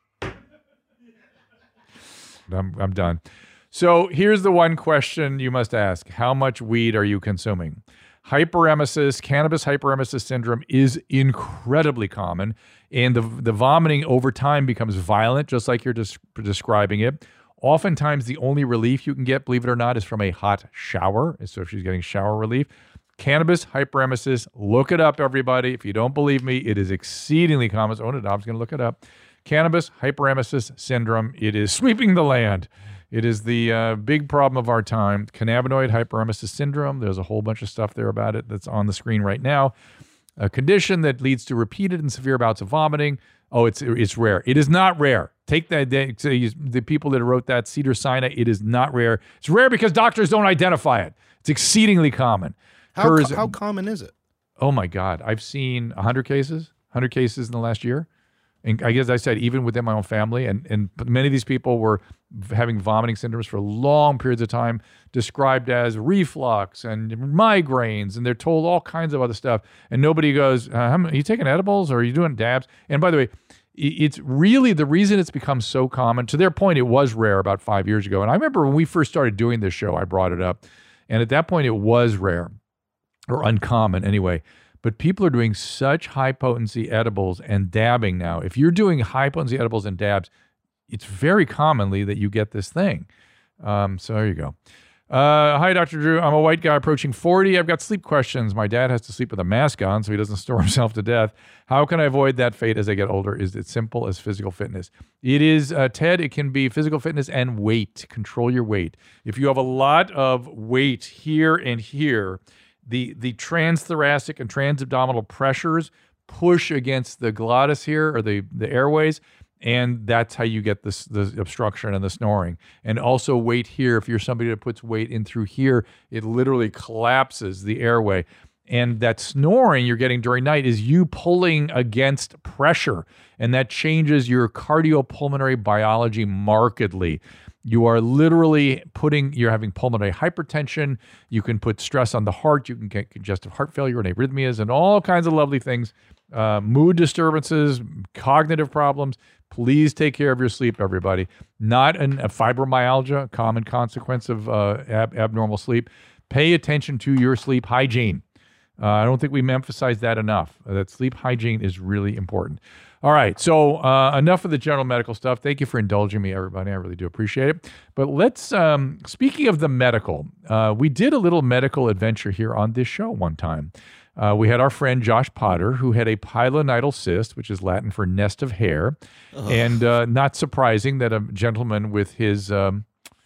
[SPEAKER 1] I'm, I'm done. So here's the one question you must ask. How much weed are you consuming? Hyperemesis, cannabis hyperemesis syndrome is incredibly common, and the, the vomiting over time becomes violent, just like you're des- describing it. Oftentimes, the only relief you can get, believe it or not, is from a hot shower. So if she's getting shower relief. Cannabis hyperemesis, look it up, everybody. If you don't believe me, it is exceedingly common. So Nadav's going to look it up. Cannabis hyperemesis syndrome. It is sweeping the land. It is the uh, big problem of our time. Cannabinoid hyperemesis syndrome. There's a whole bunch of stuff there about it that's on the screen right now. A condition that leads to repeated and severe bouts of vomiting. Oh, it's it's rare. It is not rare. Take that. They, the people that wrote that, Cedars-Sinai, it is not rare. It's rare because doctors don't identify it. It's exceedingly common.
[SPEAKER 2] How,
[SPEAKER 1] Hers-
[SPEAKER 2] co- how common is it?
[SPEAKER 1] Oh my God. I've seen one hundred cases, one hundred cases in the last year. And I guess I said even within my own family. And, and many of these people were having vomiting syndromes for long periods of time, described as reflux and migraines. And they're told all kinds of other stuff. And nobody goes, uh, how many, are you taking edibles or are you doing dabs? And by the way, it's really the reason it's become so common. To their point, it was rare about five years ago. And I remember when we first started doing this show, I brought it up. And at that point, it was rare or uncommon anyway. But people are doing such high potency edibles and dabbing now. If you're doing high potency edibles and dabs, it's very commonly that you get this thing. Um, so there you go. Uh, hi, Doctor Drew. I'm a white guy approaching forty. I've got sleep questions. My dad has to sleep with a mask on so he doesn't starve himself to death. How can I avoid that fate as I get older? Is it simple as physical fitness? It is, uh, Ted, it can be physical fitness and weight. Control your weight. If you have a lot of weight here and here, the the transthoracic and transabdominal pressures push against the glottis here, or the, the airways, and that's how you get this the obstruction and the snoring. And also weight here. If you're somebody that puts weight in through here, it literally collapses the airway. And that snoring you're getting during night is you pulling against pressure, and that changes your cardiopulmonary biology markedly. You are literally putting, you're having pulmonary hypertension. You can put stress on the heart. You can get congestive heart failure and arrhythmias and all kinds of lovely things. Uh, mood disturbances, cognitive problems. Please take care of your sleep, everybody. Not an, a fibromyalgia, a common consequence of uh, ab- abnormal sleep. Pay attention to your sleep hygiene. Uh, I don't think we emphasize that enough. Uh, that sleep hygiene is really important. All right, so uh, enough of the general medical stuff. Thank you for indulging me, everybody. I really do appreciate it. But let's, um, speaking of the medical, uh, we did a little medical adventure here on this show one time. Uh, we had our friend Josh Potter, who had a pilonidal cyst, which is Latin for nest of hair. Ugh. And uh, not surprising that a gentleman with his um,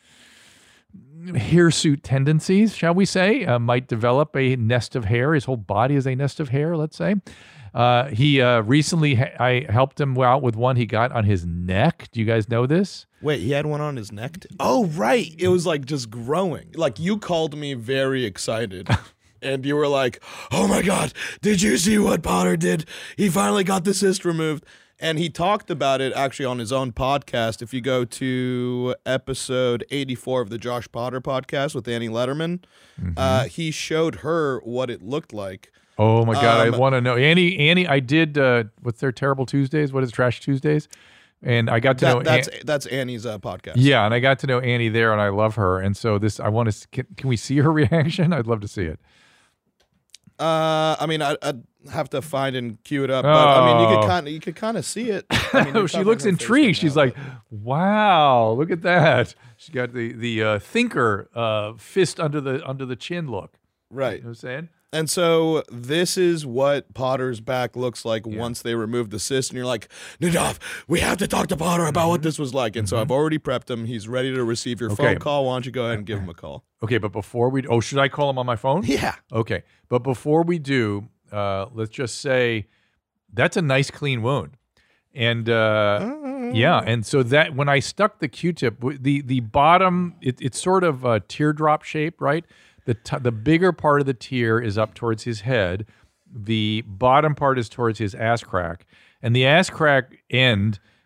[SPEAKER 1] hirsute tendencies, shall we say, uh, might develop a nest of hair. His whole body is a nest of hair, let's say. Uh, he uh, recently, ha- I helped him out with one he got on his neck. Do you guys know this?
[SPEAKER 2] Wait, he had one on his neck? T- oh, right. It was like just growing. Like you called me very excited. And you were like, oh my God, did you see what Potter did? He finally got the cyst removed. And he talked about it actually on his own podcast. If you go to episode eighty-four of the Josh Potter podcast with Annie Letterman, mm-hmm. uh, he showed her what it looked like.
[SPEAKER 1] Oh my God,
[SPEAKER 2] um,
[SPEAKER 1] I want to know. Annie, Annie, I did, uh, what's their Terrible Tuesdays? What is Trash Tuesdays? And I got to
[SPEAKER 2] that,
[SPEAKER 1] know
[SPEAKER 2] that's
[SPEAKER 1] An-
[SPEAKER 2] that's Annie's uh, podcast.
[SPEAKER 1] Yeah, and I got to know Annie there, and I love her. And so this, I want to. Can, can we see her reaction? I'd love to see it.
[SPEAKER 2] Uh, I mean, I, I'd have to find and cue it up. But I mean, you could kind of you could kind of see it. I mean, you're
[SPEAKER 1] she
[SPEAKER 2] covering
[SPEAKER 1] looks
[SPEAKER 2] her face
[SPEAKER 1] intrigued.
[SPEAKER 2] right
[SPEAKER 1] She's
[SPEAKER 2] now,
[SPEAKER 1] like, "Wow, look at that!" She got the the uh, thinker uh, fist under the under the chin look.
[SPEAKER 2] but- right.
[SPEAKER 1] You know what I'm saying?
[SPEAKER 2] And so this is what Potter's back looks like
[SPEAKER 1] Yeah.
[SPEAKER 2] once they remove the cyst. And you're like, Nadav, we have to talk to Potter about what this was like. And so I've already prepped him. He's ready to receive your
[SPEAKER 1] Okay.
[SPEAKER 2] phone call. Why don't you go ahead and give him a call?
[SPEAKER 1] Okay, but before we, oh, should I call him on my phone?
[SPEAKER 2] Yeah.
[SPEAKER 1] Okay, but before we do, uh, let's just say that's a nice clean wound, and uh, yeah, and so that when I stuck the Q-tip, w- the the bottom, it, it's sort of a teardrop shape, right? The t- the bigger part of the tear is up towards his head. The bottom part is towards his ass crack, and the ass crack end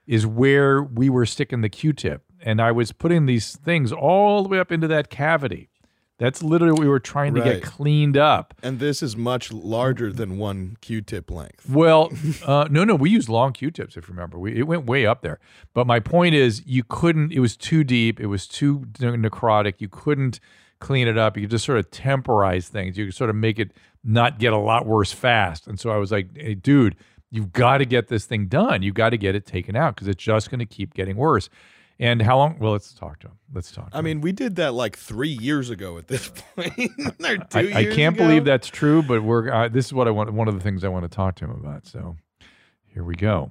[SPEAKER 1] is where we were sticking the Q-tip. And I was putting these things all the way up into that cavity. That's literally what we were trying to
[SPEAKER 2] Right.
[SPEAKER 1] get cleaned up.
[SPEAKER 2] And this is much larger than one Q-tip length.
[SPEAKER 1] Well, uh, no, no, we used long Q-tips, if you remember. We, it went way up there. But my point is, you couldn't, it was too deep. It was too necrotic. You couldn't clean it up. You could just sort of temporize things. You could sort of make it not get a lot worse fast. And so I was like, hey, dude, you've got to get this thing done. You've got to get it taken out because it's just going to keep getting worse. And how long? Well, let's talk to him. Let's talk to
[SPEAKER 2] I
[SPEAKER 1] him.
[SPEAKER 2] mean, we did that like three years ago at this point. Or two
[SPEAKER 1] I, I
[SPEAKER 2] years
[SPEAKER 1] can't
[SPEAKER 2] ago.
[SPEAKER 1] believe that's true, but we're uh, this is what I want. One of the things I want to talk to him about. So here we go.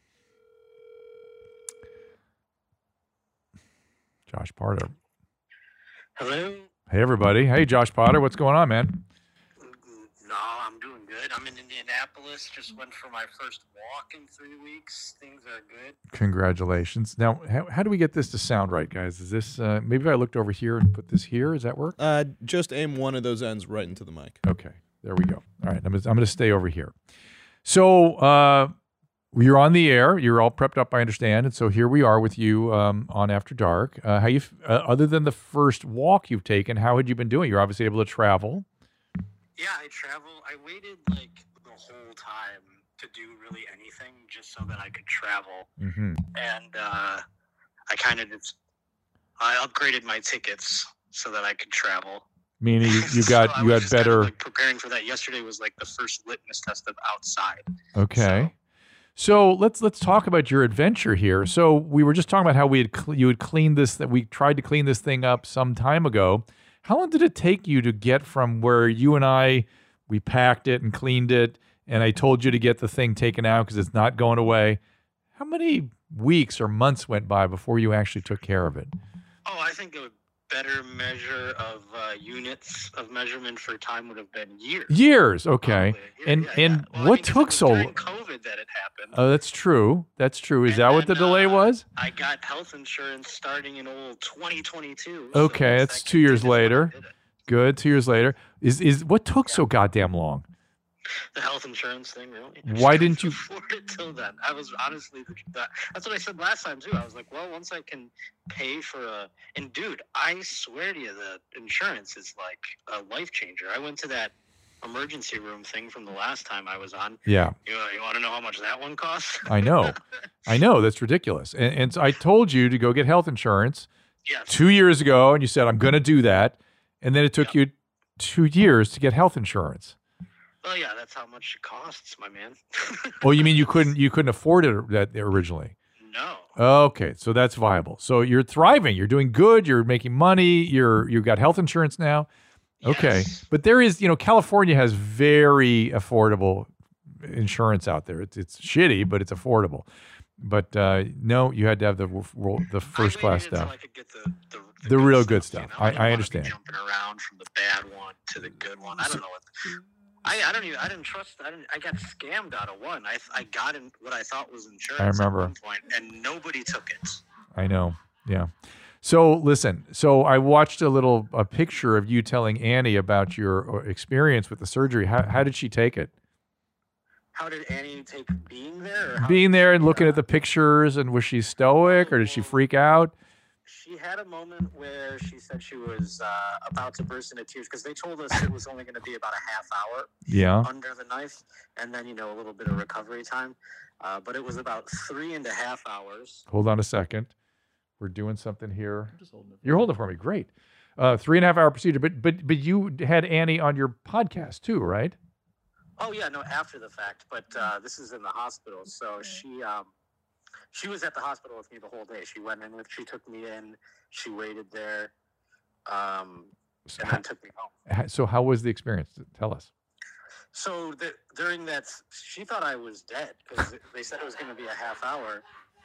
[SPEAKER 1] Josh Potter.
[SPEAKER 6] Hello?
[SPEAKER 1] Hey, everybody. Hey, Josh Potter. What's going on, man?
[SPEAKER 6] No, I'm doing good. I'm in Indianapolis. Just went for my first walk in three weeks. Things are good.
[SPEAKER 1] Congratulations. Now, how, how do we get this to sound right, guys? Is this uh, maybe if I looked over here and put this here? Does that work?
[SPEAKER 2] Uh, just aim one of those ends right into the mic.
[SPEAKER 1] Okay, there we go. All right, I'm gonna, I'm going to stay over here. So uh, you're on the air. You're all prepped up, I understand. And so here we are with you um, on After Dark. Uh, how you, f- uh, other than the first walk you've taken, how had you been doing? You're obviously able to travel.
[SPEAKER 6] Yeah, I travel. I waited like the whole time to do really anything just so that I could travel.
[SPEAKER 1] Mm-hmm.
[SPEAKER 6] And uh, I kind of just, I upgraded my tickets so that I could travel.
[SPEAKER 1] Meaning you, you got
[SPEAKER 6] So I
[SPEAKER 1] you
[SPEAKER 6] was
[SPEAKER 1] had
[SPEAKER 6] just kind of,
[SPEAKER 1] better.
[SPEAKER 6] like, preparing for that. Yesterday was like the first litmus test of outside.
[SPEAKER 1] Okay. So let's let's talk about your adventure here. So we were just talking about how we had cl- you had cleaned this that we tried to clean this thing up some time ago. How long did it take you to get from where you and I we packed it and cleaned it, and I told you to get the thing taken out because it's not going away? How many weeks or months went by before you actually took care of it?
[SPEAKER 6] Oh, I think a better measure of uh, units of measurement for time would have been years.
[SPEAKER 1] Years, okay.
[SPEAKER 6] Probably a year,
[SPEAKER 1] And
[SPEAKER 6] yeah,
[SPEAKER 1] and
[SPEAKER 6] yeah. Well, I
[SPEAKER 1] what
[SPEAKER 6] mean, 'cause it
[SPEAKER 1] took
[SPEAKER 6] was
[SPEAKER 1] so?
[SPEAKER 6] during COVID that it happened.
[SPEAKER 1] Oh, that's true. That's true. Is
[SPEAKER 6] And
[SPEAKER 1] that what the
[SPEAKER 6] then,
[SPEAKER 1] delay
[SPEAKER 6] uh,
[SPEAKER 1] was?
[SPEAKER 6] I got health insurance starting in old twenty twenty-two.
[SPEAKER 1] Okay,
[SPEAKER 6] so
[SPEAKER 1] that's
[SPEAKER 6] second
[SPEAKER 1] two years
[SPEAKER 6] did is when I
[SPEAKER 1] later.
[SPEAKER 6] did it.
[SPEAKER 1] Good. Two years later. Is is what took so goddamn long?
[SPEAKER 6] The health insurance thing, really.
[SPEAKER 1] Why didn't you-
[SPEAKER 6] afford it till then? I was honestly that, that's what I said last time too. I was like, well, once I can pay for a and dude, I swear to you, the insurance is like a life changer. I went to that emergency room thing from the last time I was on.
[SPEAKER 1] Yeah.
[SPEAKER 6] You, you want to know how much that one costs?
[SPEAKER 1] I know. I know. That's ridiculous. And, and so I told you to go get health insurance
[SPEAKER 6] Yes.
[SPEAKER 1] two years ago, and you said, I'm going to do that. And then it took you two years to get health insurance.
[SPEAKER 6] Well, yeah, that's how much it costs, my man.
[SPEAKER 1] Oh, you mean you couldn't you couldn't afford it that originally?
[SPEAKER 6] No.
[SPEAKER 1] Okay, so that's viable. So you're thriving. You're doing good. You're making money. You're you've got health insurance now. Okay,
[SPEAKER 6] Yes.
[SPEAKER 1] but there is, you know, California has very affordable insurance out there. It's it's shitty, but it's affordable. But uh, no, you had to have the w- the first
[SPEAKER 6] I
[SPEAKER 1] class
[SPEAKER 6] waited until
[SPEAKER 1] stuff.
[SPEAKER 6] I could get the, the,
[SPEAKER 1] The real good
[SPEAKER 6] you
[SPEAKER 1] stuff.
[SPEAKER 6] know?
[SPEAKER 1] I-
[SPEAKER 6] didn't
[SPEAKER 1] I
[SPEAKER 6] wanna
[SPEAKER 1] understand.
[SPEAKER 6] Be jumping around from the bad one to the good one. I don't know what. I, I don't even. I didn't trust. I didn't. I got scammed out of one. I I got in what I thought was insurance.
[SPEAKER 1] remember.
[SPEAKER 6] at one point, and nobody took it.
[SPEAKER 1] I know. Yeah. So listen. So I watched a little a picture of you telling Annie about your experience with the surgery. How how did she take it?
[SPEAKER 6] How did Annie take being there? Or how
[SPEAKER 1] Being
[SPEAKER 6] did
[SPEAKER 1] there
[SPEAKER 6] she,
[SPEAKER 1] and looking
[SPEAKER 6] uh,
[SPEAKER 1] at the pictures, and was she stoic or did she freak out?
[SPEAKER 6] She had a moment where she said she was uh, about to burst into tears because they told us it was only going to be about a half hour
[SPEAKER 1] Yeah.
[SPEAKER 6] under the knife, and then you know a little bit of recovery time. Uh, but it was about three and a half hours.
[SPEAKER 1] Hold on a second. We're doing something here. You're holding it for me. Great. Uh, three and a half hour procedure. But but but you had Annie on your podcast too, right?
[SPEAKER 6] Oh yeah, no, after the fact, but uh, this is in the hospital. So she um, she was at the hospital with me the whole day. She went in with, she took me in, she waited there, um,
[SPEAKER 1] So
[SPEAKER 6] and
[SPEAKER 1] how,
[SPEAKER 6] then took me home.
[SPEAKER 1] how- so how was the experience? Tell us.
[SPEAKER 6] So the, during that, she thought I was dead because they said it was going to be a half hour,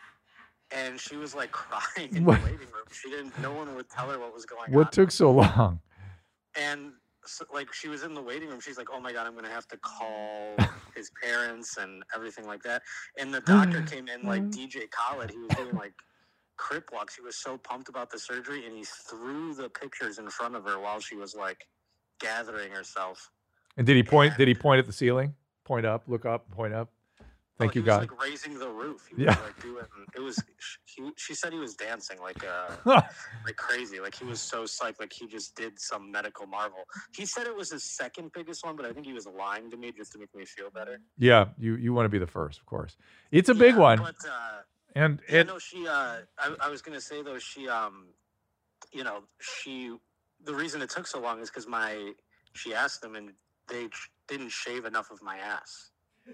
[SPEAKER 6] and she was like crying in
[SPEAKER 1] What?
[SPEAKER 6] the waiting room. She didn't. No one would tell her what was going
[SPEAKER 1] What
[SPEAKER 6] on.
[SPEAKER 1] took so long?
[SPEAKER 6] And so, like she was in the waiting room, she's like, "Oh my god, I'm gonna have to call his parents and everything like that." And the doctor came in like D J Khaled. He was doing like crip walks. He was so pumped about the surgery, and he threw the pictures in front of her while she was like gathering herself.
[SPEAKER 1] And did he point? Did he point at the ceiling? Point up. Look up. Point up. Thank
[SPEAKER 6] oh,
[SPEAKER 1] you,
[SPEAKER 6] he was,
[SPEAKER 1] God.
[SPEAKER 6] like raising the roof. He
[SPEAKER 1] Yeah.
[SPEAKER 6] was like doing. It was. He, she said he was dancing like uh like crazy. Like he was so psyched. Like he just did some medical marvel. He said it was his second biggest one, but I think he was lying to me just to make me feel better.
[SPEAKER 1] Yeah, you you want to be the first, of course. It's a big
[SPEAKER 6] Yeah,
[SPEAKER 1] one,
[SPEAKER 6] But uh,
[SPEAKER 1] and
[SPEAKER 6] yeah,
[SPEAKER 1] it.
[SPEAKER 6] no, she. Uh, I, I was gonna say though, she. Um, you know, she. The reason it took so long is because my. She asked them, and they ch- didn't shave enough of my ass.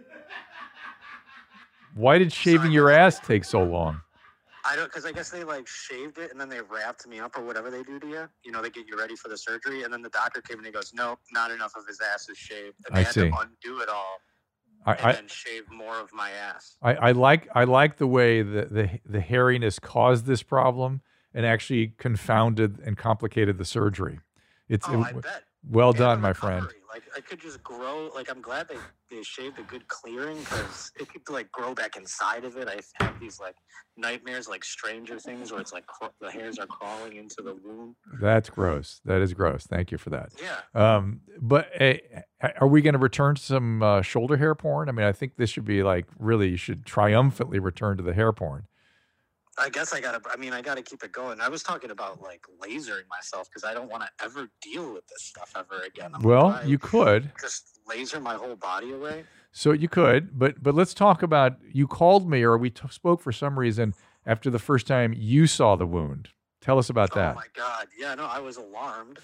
[SPEAKER 1] Why did shaving your ass take so long?
[SPEAKER 6] I don't, because I guess they like shaved it and then they wrapped me up or whatever they do to you. You know, they get you ready for the surgery, and then the doctor came and he goes, "Nope, not enough of his ass is shaved." And they
[SPEAKER 1] I
[SPEAKER 6] had
[SPEAKER 1] see.
[SPEAKER 6] to undo it all
[SPEAKER 1] I,
[SPEAKER 6] and
[SPEAKER 1] I,
[SPEAKER 6] then shave more of my ass.
[SPEAKER 1] I, I like I like the way the, the the hairiness caused this problem and actually confounded and complicated the surgery. It's
[SPEAKER 6] Oh,
[SPEAKER 1] it-
[SPEAKER 6] I bet.
[SPEAKER 1] well
[SPEAKER 6] And
[SPEAKER 1] done,
[SPEAKER 6] the
[SPEAKER 1] my friend.
[SPEAKER 6] recovery, Like I could just grow. Like I'm glad they, they shaved a good clearing because it could like grow back inside of it. I have these like nightmares, like Stranger Things, where it's like cr- the hairs are crawling into the wound.
[SPEAKER 1] That's gross. That is gross. Thank you for that.
[SPEAKER 6] Yeah.
[SPEAKER 1] Um, but uh, are we going to return to some uh, shoulder hair porn? I mean, I think this should be like really you should triumphantly return to the hair porn.
[SPEAKER 6] I guess I gotta. I mean, I gotta keep it going. I was talking about like lasering myself because I don't want to ever deal with this stuff ever again. I'm
[SPEAKER 1] Well,
[SPEAKER 6] like,
[SPEAKER 1] you could.
[SPEAKER 6] just laser my whole body away.
[SPEAKER 1] So you could, but but let's talk about. You called me, or we t- spoke for some reason after the first time you saw the wound. Tell us about that.
[SPEAKER 6] Oh my god! Yeah, no, I was alarmed.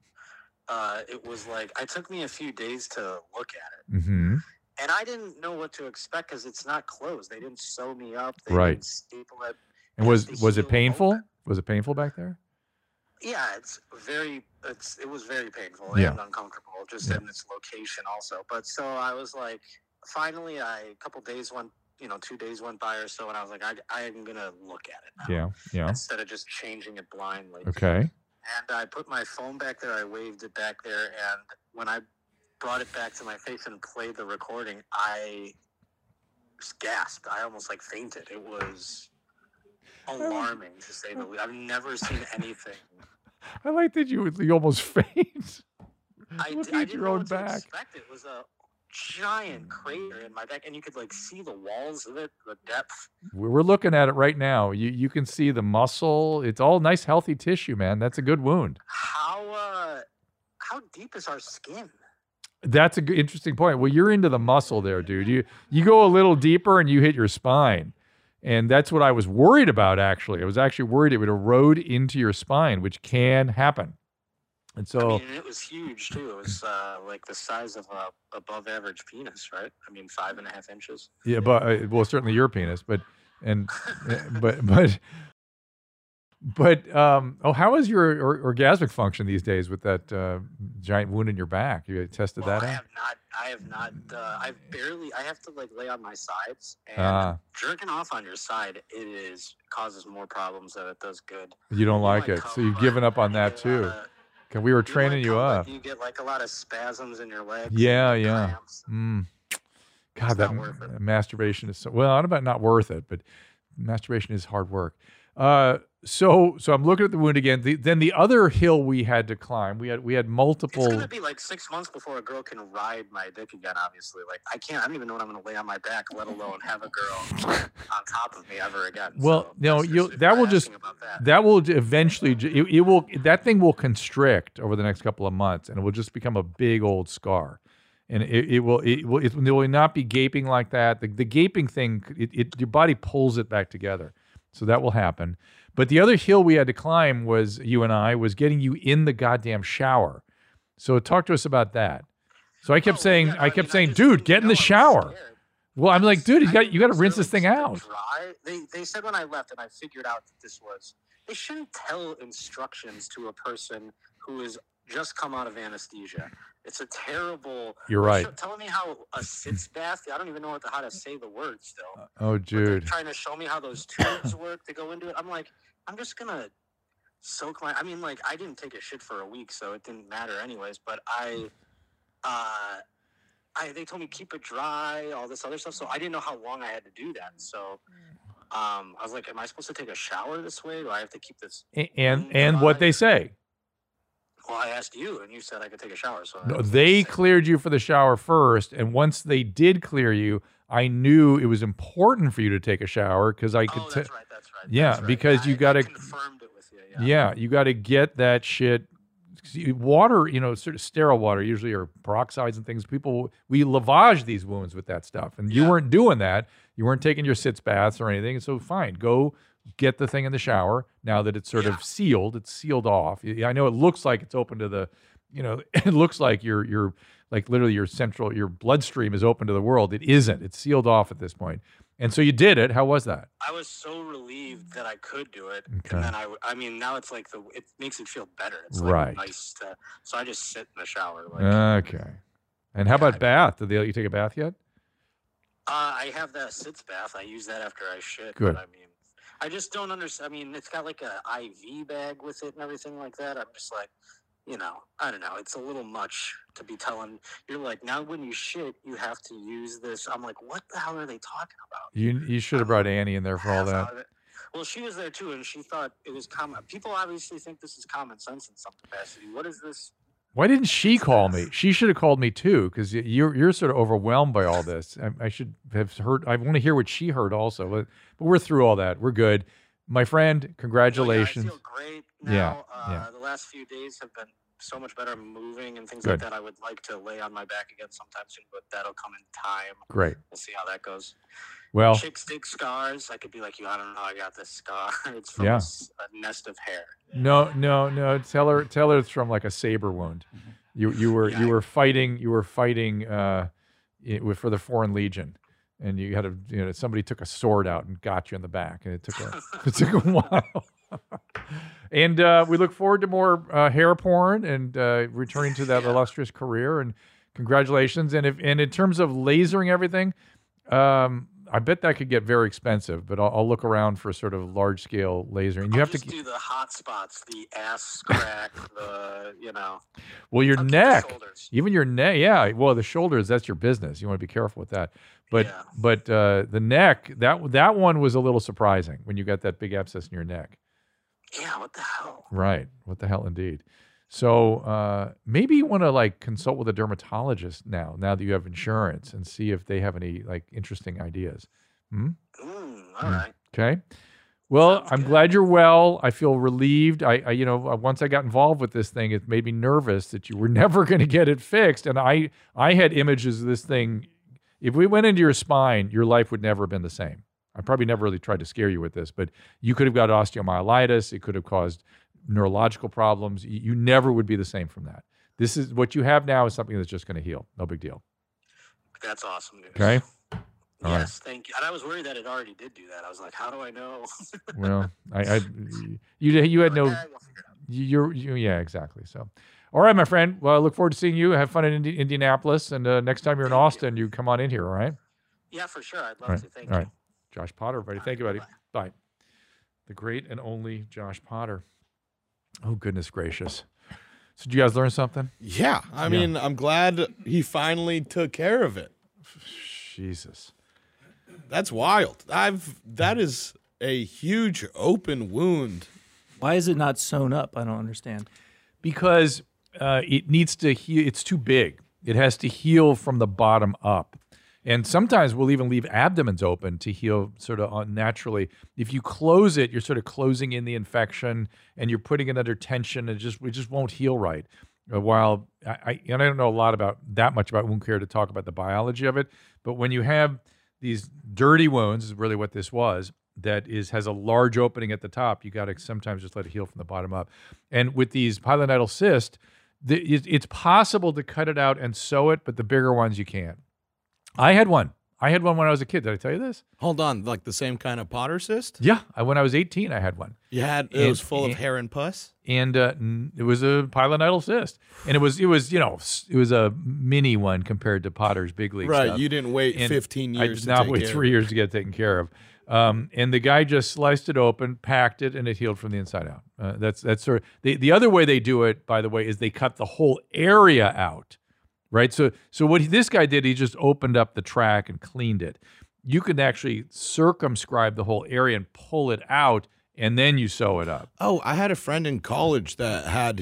[SPEAKER 6] Uh, it was like it took me a few days to look at it,
[SPEAKER 1] Mm-hmm.
[SPEAKER 6] and I didn't know what to expect because it's not closed. They didn't sew me up. They
[SPEAKER 1] Right.
[SPEAKER 6] didn't staple it.
[SPEAKER 1] And was
[SPEAKER 6] The
[SPEAKER 1] was it
[SPEAKER 6] heel
[SPEAKER 1] painful?
[SPEAKER 6] open.
[SPEAKER 1] Was it painful back there?
[SPEAKER 6] Yeah, it's very. It's it was very painful
[SPEAKER 1] Yeah.
[SPEAKER 6] and uncomfortable, just
[SPEAKER 1] Yeah.
[SPEAKER 6] in its location also. But so I was like, finally, I a couple days went, you know, two days went by or so, and I was like, I I'm gonna look at it now
[SPEAKER 1] Yeah, yeah.
[SPEAKER 6] instead of just changing it blindly.
[SPEAKER 1] Okay.
[SPEAKER 6] And I put my phone back there. I waved it back there, and when I brought it back to my face and played the recording, I just gasped. I almost like fainted. It was alarming to say the least. I've never seen anything.
[SPEAKER 1] I like that you you almost faint.
[SPEAKER 6] I,
[SPEAKER 1] Looking
[SPEAKER 6] I
[SPEAKER 1] at
[SPEAKER 6] didn't
[SPEAKER 1] your
[SPEAKER 6] know
[SPEAKER 1] own
[SPEAKER 6] what to
[SPEAKER 1] back.
[SPEAKER 6] expect. It was a giant crater in my back, and you could like see the walls of it, the depth.
[SPEAKER 1] We're looking at it right now. You you can see the muscle. It's all nice, healthy tissue, man. That's a good wound.
[SPEAKER 6] How uh, how deep is our skin?
[SPEAKER 1] That's a good, interesting point. Well, you're into the muscle there, dude. You you go a little deeper and you hit your spine. And that's what I was worried about, actually. I was actually worried it would erode into your spine, which can happen. And
[SPEAKER 6] I
[SPEAKER 1] so,
[SPEAKER 6] mean, and it was huge too. It was uh, like the size of a above average penis, right? I mean, five and a half inches.
[SPEAKER 1] yeah, but uh, well, certainly your penis, but and but but but um, oh, how is your or, orgasmic function these days with that uh, giant wound in your back? You tested
[SPEAKER 6] Well,
[SPEAKER 1] that
[SPEAKER 6] I
[SPEAKER 1] out?
[SPEAKER 6] have not. I have not. Uh, I've barely. I have to like lay on my sides, and
[SPEAKER 1] Ah,
[SPEAKER 6] jerking off on your side it is causes more problems than it does good.
[SPEAKER 1] you don't
[SPEAKER 6] You
[SPEAKER 1] like
[SPEAKER 6] might
[SPEAKER 1] it, so
[SPEAKER 6] come,
[SPEAKER 1] you've
[SPEAKER 6] but
[SPEAKER 1] given up on
[SPEAKER 6] you
[SPEAKER 1] that
[SPEAKER 6] get a
[SPEAKER 1] too.
[SPEAKER 6] lot of-
[SPEAKER 1] 'Cause we were
[SPEAKER 6] you
[SPEAKER 1] training
[SPEAKER 6] might
[SPEAKER 1] you
[SPEAKER 6] come, but
[SPEAKER 1] up.
[SPEAKER 6] You get like a lot of spasms in your legs.
[SPEAKER 1] Yeah,
[SPEAKER 6] and
[SPEAKER 1] yeah.
[SPEAKER 6] cramps.
[SPEAKER 1] Mm. God,
[SPEAKER 6] It's
[SPEAKER 1] that
[SPEAKER 6] not worth it.
[SPEAKER 1] masturbation is so well. Not about not worth it, but masturbation is hard work. Uh, so so I'm looking at the wound again. The, then the other hill we had to climb. We had we had
[SPEAKER 6] It's
[SPEAKER 1] multiple.
[SPEAKER 6] gonna be like six months before a girl can ride my dick again. Obviously, like I can't. I don't even know when I'm gonna lay on my back, let alone have a girl on top of me ever again.
[SPEAKER 1] Well,
[SPEAKER 6] So
[SPEAKER 1] no,
[SPEAKER 6] that's just-
[SPEAKER 1] you'll
[SPEAKER 6] if
[SPEAKER 1] that
[SPEAKER 6] you're
[SPEAKER 1] will just
[SPEAKER 6] asking about that.
[SPEAKER 1] that will j- eventually j- it, it will that thing will constrict over the next couple of months, and it will just become a big old scar. And it, it will it will it, will not be gaping like that. The, the gaping thing, it, it your body pulls it back together, so that will happen. But the other hill we had to climb was you and I was getting you in the goddamn shower. So talk to us about that. So I kept
[SPEAKER 6] Oh,
[SPEAKER 1] saying
[SPEAKER 6] yeah, no,
[SPEAKER 1] I kept
[SPEAKER 6] mean,
[SPEAKER 1] saying,
[SPEAKER 6] just
[SPEAKER 1] dude,
[SPEAKER 6] didn't
[SPEAKER 1] get in
[SPEAKER 6] know
[SPEAKER 1] the
[SPEAKER 6] I was
[SPEAKER 1] shower.
[SPEAKER 6] scared.
[SPEAKER 1] Well, I'm like, dude, you
[SPEAKER 6] I
[SPEAKER 1] got
[SPEAKER 6] didn't
[SPEAKER 1] you got to rinse
[SPEAKER 6] necessarily
[SPEAKER 1] this thing
[SPEAKER 6] keep it
[SPEAKER 1] out.
[SPEAKER 6] Dry. They they said when I left, and I figured out that this was they shouldn't tell instructions to a person who has just come out of anesthesia. It's a terrible.
[SPEAKER 1] You're
[SPEAKER 6] they're
[SPEAKER 1] right.
[SPEAKER 6] sho- telling me how a sitz bath. I don't even know what the, how to say the word still.
[SPEAKER 1] Oh,
[SPEAKER 6] But they're
[SPEAKER 1] dude.
[SPEAKER 6] trying to show me how those tubes work to go into it. I'm like, I'm just gonna soak my. I mean, like, I didn't take a shit for a week, so it didn't matter anyways. But I, uh, I they told me keep it dry, all this other stuff. So I didn't know how long I had to do that. So, um, I was like, am I supposed to take a shower this way? Do I have to keep this?
[SPEAKER 1] A- And and what they say.
[SPEAKER 6] Well, I asked you, and you said I could take a shower. So
[SPEAKER 1] No,
[SPEAKER 6] I was
[SPEAKER 1] they
[SPEAKER 6] like,
[SPEAKER 1] cleared you for the shower first, and once they did clear you, I knew it was important for you to take a shower because I could.
[SPEAKER 6] Oh,
[SPEAKER 1] t-
[SPEAKER 6] that's right. That's right.
[SPEAKER 1] Yeah,
[SPEAKER 6] that's right.
[SPEAKER 1] because
[SPEAKER 6] I-
[SPEAKER 1] you gotta-
[SPEAKER 6] I confirmed it with you. Yeah.
[SPEAKER 1] Yeah, you got to get that shit. See, water, you know, sort of sterile water, usually are peroxides and things. People, we lavage these wounds with that stuff, and you
[SPEAKER 6] Yeah.
[SPEAKER 1] weren't doing that. You weren't taking your sitz baths or anything. So fine, go get the thing in the shower. Now that it's sort
[SPEAKER 6] Yeah.
[SPEAKER 1] of sealed, it's sealed off. Y- I know it looks like it's open to the, you know, it looks like your your like literally your central your bloodstream is open to the world. It isn't. It's sealed off at this point. And so you did it. How was that?
[SPEAKER 6] I was so relieved that I could do it,
[SPEAKER 1] Okay.
[SPEAKER 6] and then I, I mean, now it's like the it makes it feel better. It's like
[SPEAKER 1] Right.
[SPEAKER 6] nice to. So I just sit in the shower. Like,
[SPEAKER 1] Okay. And how about bath? Did they let you take a bath yet?
[SPEAKER 6] Uh, I have that sitz bath. I use that after I shit.
[SPEAKER 1] Good.
[SPEAKER 6] But I mean, I just don't understand. I mean, it's got like a I V bag with it and everything like that. I'm just like, you know, I don't know. It's a little much to be telling. You're like, now when you shit, you have to use this. I'm like, what the hell are they talking about?
[SPEAKER 1] You you should have brought Annie in there for all
[SPEAKER 6] Half
[SPEAKER 1] that.
[SPEAKER 6] out of it. Well, she was there too, and she thought it was common. People obviously think this is common sense in some capacity. What is this?
[SPEAKER 1] Why didn't she call me? She should have called me too, because you're you're sort of overwhelmed by all this. I, I should have heard. I want to hear what she heard also. But, but we're through all that. We're good, my friend. Congratulations.
[SPEAKER 6] Yeah, I feel great now.
[SPEAKER 1] Yeah,
[SPEAKER 6] uh,
[SPEAKER 1] yeah.
[SPEAKER 6] The last few days have been so much better. I'm moving and things
[SPEAKER 1] Good.
[SPEAKER 6] like that. I would like to lay on my back again sometime soon, but that'll come in time.
[SPEAKER 1] Great.
[SPEAKER 6] We'll see how that goes.
[SPEAKER 1] Well,
[SPEAKER 6] Chicks dig scars. I could be like, you, I don't know, I got this scar. It's from
[SPEAKER 1] Yeah.
[SPEAKER 6] a s- a, nest of hair.
[SPEAKER 1] no, no, no. Tell her, tell her it's from like a saber wound. You you were
[SPEAKER 6] Yeah,
[SPEAKER 1] you
[SPEAKER 6] I-
[SPEAKER 1] were fighting you were fighting uh, it, with for the Foreign Legion, and you had a you know somebody took a sword out and got you in the back, and it took a it took a while. And uh, we look forward to more uh, hair porn and uh, returning to that illustrious career. And congratulations. And if and in terms of lasering everything, um, I bet that could get very expensive. But I'll, I'll look around for sort of large scale lasering. And you
[SPEAKER 6] I'll
[SPEAKER 1] have to
[SPEAKER 6] just do the hot spots, the ass crack, the, you know.
[SPEAKER 1] well your
[SPEAKER 6] I'll keep the
[SPEAKER 1] neck,
[SPEAKER 6] shoulders.
[SPEAKER 1] even your neck. Yeah, well the shoulders. That's your business. You want to be careful with that. But
[SPEAKER 6] Yeah.
[SPEAKER 1] but uh, the neck that that one was a little surprising when you got that big abscess in your neck.
[SPEAKER 6] Yeah, what the hell?
[SPEAKER 1] Right. What the hell, indeed. So uh, maybe you want to like consult with a dermatologist now, now that you have insurance, and see if they have any like interesting ideas. Hmm?
[SPEAKER 6] Mm, all right.
[SPEAKER 1] Okay. Well,
[SPEAKER 6] Sounds
[SPEAKER 1] I'm
[SPEAKER 6] good.
[SPEAKER 1] glad you're well. I feel relieved. I, I, you know, uh, once I got involved with this thing, it made me nervous that you were never going to get it fixed. And I, I had images of this thing. If we went into your spine, your life would never have been the same. I probably never really tried to scare you with this, but you could have got osteomyelitis. It could have caused neurological problems. You, you never would be the same from that. This is what you have now is something that's just going to heal. No big deal.
[SPEAKER 6] That's awesome news.
[SPEAKER 1] Okay. All right.
[SPEAKER 6] Yes, thank you. And I was worried that it already did do that. I was like, how do I know?
[SPEAKER 1] Well, I, I you, you had no,
[SPEAKER 6] Like, "Ah, we'll figure it out."
[SPEAKER 1] you, you're, you, yeah, exactly. So, all right, my friend. Well, I look forward to seeing you. Have fun in Indi- Indianapolis. And uh, next time you're in
[SPEAKER 6] Thank you.
[SPEAKER 1] Austin, you come on in here. All right.
[SPEAKER 6] Yeah, for sure. I'd love
[SPEAKER 1] All right.
[SPEAKER 6] to. Thank
[SPEAKER 1] All
[SPEAKER 6] you.
[SPEAKER 1] right. Josh Potter, everybody.
[SPEAKER 6] All
[SPEAKER 1] Thank you,
[SPEAKER 6] right,
[SPEAKER 1] buddy. Bye. The great and only Josh Potter. Oh, goodness gracious. So, did you guys learn something?
[SPEAKER 2] Yeah, I mean, I'm glad he finally took care of it.
[SPEAKER 1] Jesus.
[SPEAKER 2] That's wild. I've that is a huge open wound.
[SPEAKER 3] Why is it not sewn up? I don't understand.
[SPEAKER 1] Because uh, it needs to heal. It's too big. It has to heal from the bottom up. And sometimes we'll even leave abdomens open to heal sort of unnaturally. If you close it, you're sort of closing in the infection and you're putting it under tension. And it just, it just won't heal right. Uh, while I, I, and I don't know a lot about that much about wound care to talk about the biology of it. But when you have these dirty wounds, is really what this was, that is has a large opening at the top, you got to sometimes just let it heal from the bottom up. And with these pilonidal cysts, the, it, it's possible to cut it out and sew it, but the bigger ones you can't. I had one. I had one when I was a kid. Did I tell you this?
[SPEAKER 2] Hold on, like the same kind of Potter cyst?
[SPEAKER 1] Yeah. I, when I was eighteen, I had one.
[SPEAKER 2] You had it
[SPEAKER 1] And-
[SPEAKER 2] was full of
[SPEAKER 1] and-
[SPEAKER 2] hair and pus?
[SPEAKER 1] And uh, n- it was a pilonidal cyst. And it was, it was, you know, s- it was a mini one compared to Potter's big league
[SPEAKER 2] Right,
[SPEAKER 1] stuff.
[SPEAKER 2] you didn't wait
[SPEAKER 1] And
[SPEAKER 2] fifteen
[SPEAKER 1] I
[SPEAKER 2] years
[SPEAKER 1] did
[SPEAKER 2] to
[SPEAKER 1] not
[SPEAKER 2] take
[SPEAKER 1] wait
[SPEAKER 2] care of
[SPEAKER 1] three
[SPEAKER 2] it.
[SPEAKER 1] years to get it taken care of. Um, and the guy just sliced it open, packed it, and it healed from the inside out. Uh, that's that's sort of the, the other way they do it, by the way, is they cut the whole area out, right? So so what he, this guy did, he just opened up the track and cleaned it. You can actually circumscribe the whole area and pull it out, and then you sew it up.
[SPEAKER 2] Oh, I had a friend in college that had his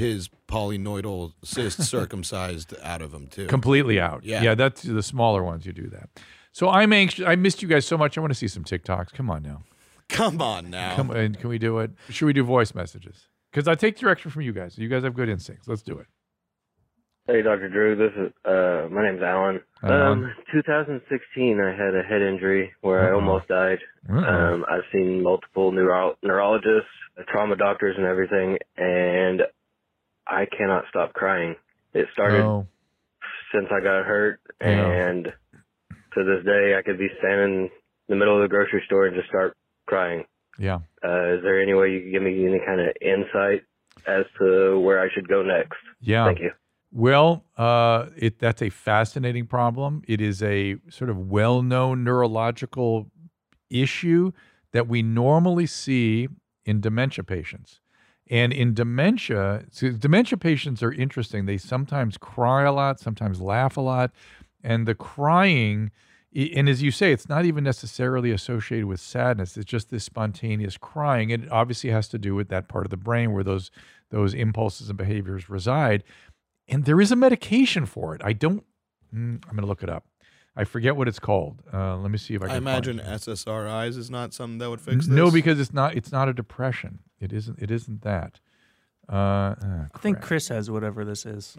[SPEAKER 2] polynoidal cyst circumcised out of him too.
[SPEAKER 1] Completely out.
[SPEAKER 2] Yeah.
[SPEAKER 1] Yeah, that's the smaller ones you do that. So I'm anxious. I missed you guys so much. I want to see some TikToks. Come on now.
[SPEAKER 2] Come on now.
[SPEAKER 1] Come on. Can we do it? Should we do voice messages? Because I take direction from you guys. You guys have good instincts. Let's do it.
[SPEAKER 7] Hey, Doctor Drew. This is uh, my name's Alan.
[SPEAKER 1] Alan.
[SPEAKER 7] Um, twenty sixteen, I had a head injury where I
[SPEAKER 1] Uh-oh.
[SPEAKER 7] almost died.
[SPEAKER 1] Uh-oh.
[SPEAKER 7] Um, I've seen multiple neuro- neurologists, trauma doctors, and everything, and I cannot stop crying. It started
[SPEAKER 1] Oh.
[SPEAKER 7] since I got hurt,
[SPEAKER 1] Yeah.
[SPEAKER 7] and to this day, I could be standing in the middle of the grocery store and just start crying.
[SPEAKER 1] Yeah.
[SPEAKER 7] Uh, is there any way you could give me any kind of insight as to where I should go next?
[SPEAKER 1] Yeah.
[SPEAKER 7] Thank you.
[SPEAKER 1] Well, uh, it that's a fascinating problem. It is a sort of well-known neurological issue that we normally see in dementia patients. And in dementia, so dementia patients are interesting. They sometimes cry a lot, sometimes laugh a lot. And the crying, i- and as you say, it's not even necessarily associated with sadness. It's just this spontaneous crying. It obviously has to do with that part of the brain where those those impulses and behaviors reside. And there is a medication for it. I don't, mm, I'm going to look it up. I forget what it's called. Uh, let me see if I can
[SPEAKER 2] I imagine
[SPEAKER 1] find it.
[SPEAKER 2] S S R Is is not something that would fix this.
[SPEAKER 1] No, because it's not. It's not a depression. It isn't. It isn't that. Uh, ah,
[SPEAKER 3] I think
[SPEAKER 1] crap.
[SPEAKER 3] Chris has whatever this is.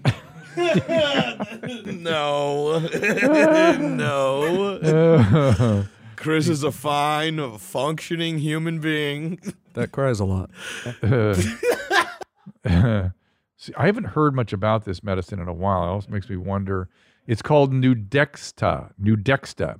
[SPEAKER 2] no, no.
[SPEAKER 1] Uh,
[SPEAKER 2] Chris is a fine, functioning human being.
[SPEAKER 4] That cries a lot.
[SPEAKER 1] see, I haven't heard much about this medicine in a while. It also makes me wonder. It's called Nudexta. Nudexta.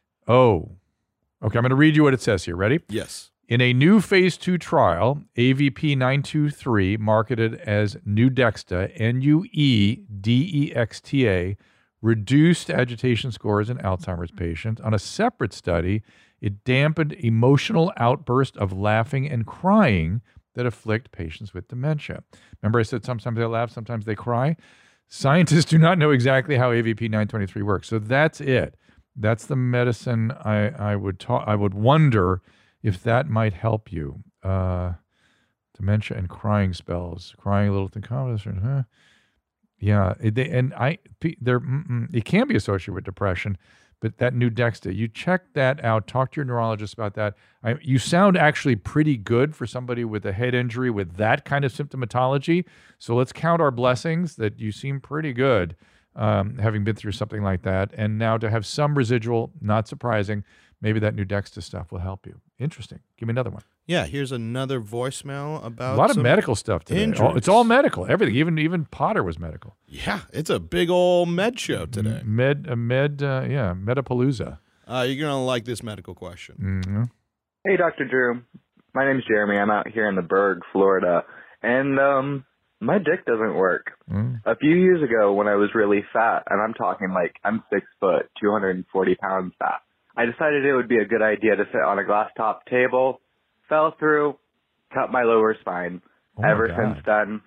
[SPEAKER 1] Oh, okay. I'm going to read you what it says here. Ready?
[SPEAKER 2] Yes.
[SPEAKER 1] In a new phase two trial, A V P nine two three, marketed as Nudexta, N U E D E X T A, reduced agitation scores in Alzheimer's patients. On a separate study, it dampened emotional outbursts of laughing and crying that afflict patients with dementia. Remember I said sometimes they laugh, sometimes they cry? Scientists do not know exactly how A V P nine twenty-three works. So that's it. That's the medicine I, I would talk. I would wonder if that might help you. Uh, dementia and crying spells, crying a little thing, huh? Yeah, it, they, and I, there, it can be associated with depression, but that Nudexta, you check that out. Talk to your neurologist about that. I, you sound actually pretty good for somebody with a head injury with that kind of symptomatology. So let's count our blessings that you seem pretty good, um, having been through something like that. And now to have some residual, not surprising, maybe that Nudexta stuff will help you. Interesting. Give me another one.
[SPEAKER 2] Yeah, here's another voicemail about
[SPEAKER 1] A lot of
[SPEAKER 2] some
[SPEAKER 1] medical stuff today.
[SPEAKER 2] injuries.
[SPEAKER 1] All- it's all medical. Everything. Even even Potter was medical.
[SPEAKER 2] Yeah, it's a big old med show today.
[SPEAKER 1] Med, uh, med, uh, yeah, Medapalooza.
[SPEAKER 2] Uh, you're gonna like this medical question.
[SPEAKER 1] Mm-hmm.
[SPEAKER 8] Hey, Doctor Drew. My name's Jeremy. I'm out here in the Berg, Florida, and um, my dick doesn't work.
[SPEAKER 1] Mm.
[SPEAKER 8] A few years ago, when I was really fat, and I'm talking like I'm six foot, two hundred forty pounds fat, I decided it would be a good idea to sit on a glass top table. Fell through, cut my lower spine.
[SPEAKER 1] Oh my
[SPEAKER 8] Ever
[SPEAKER 1] God.
[SPEAKER 8] since then,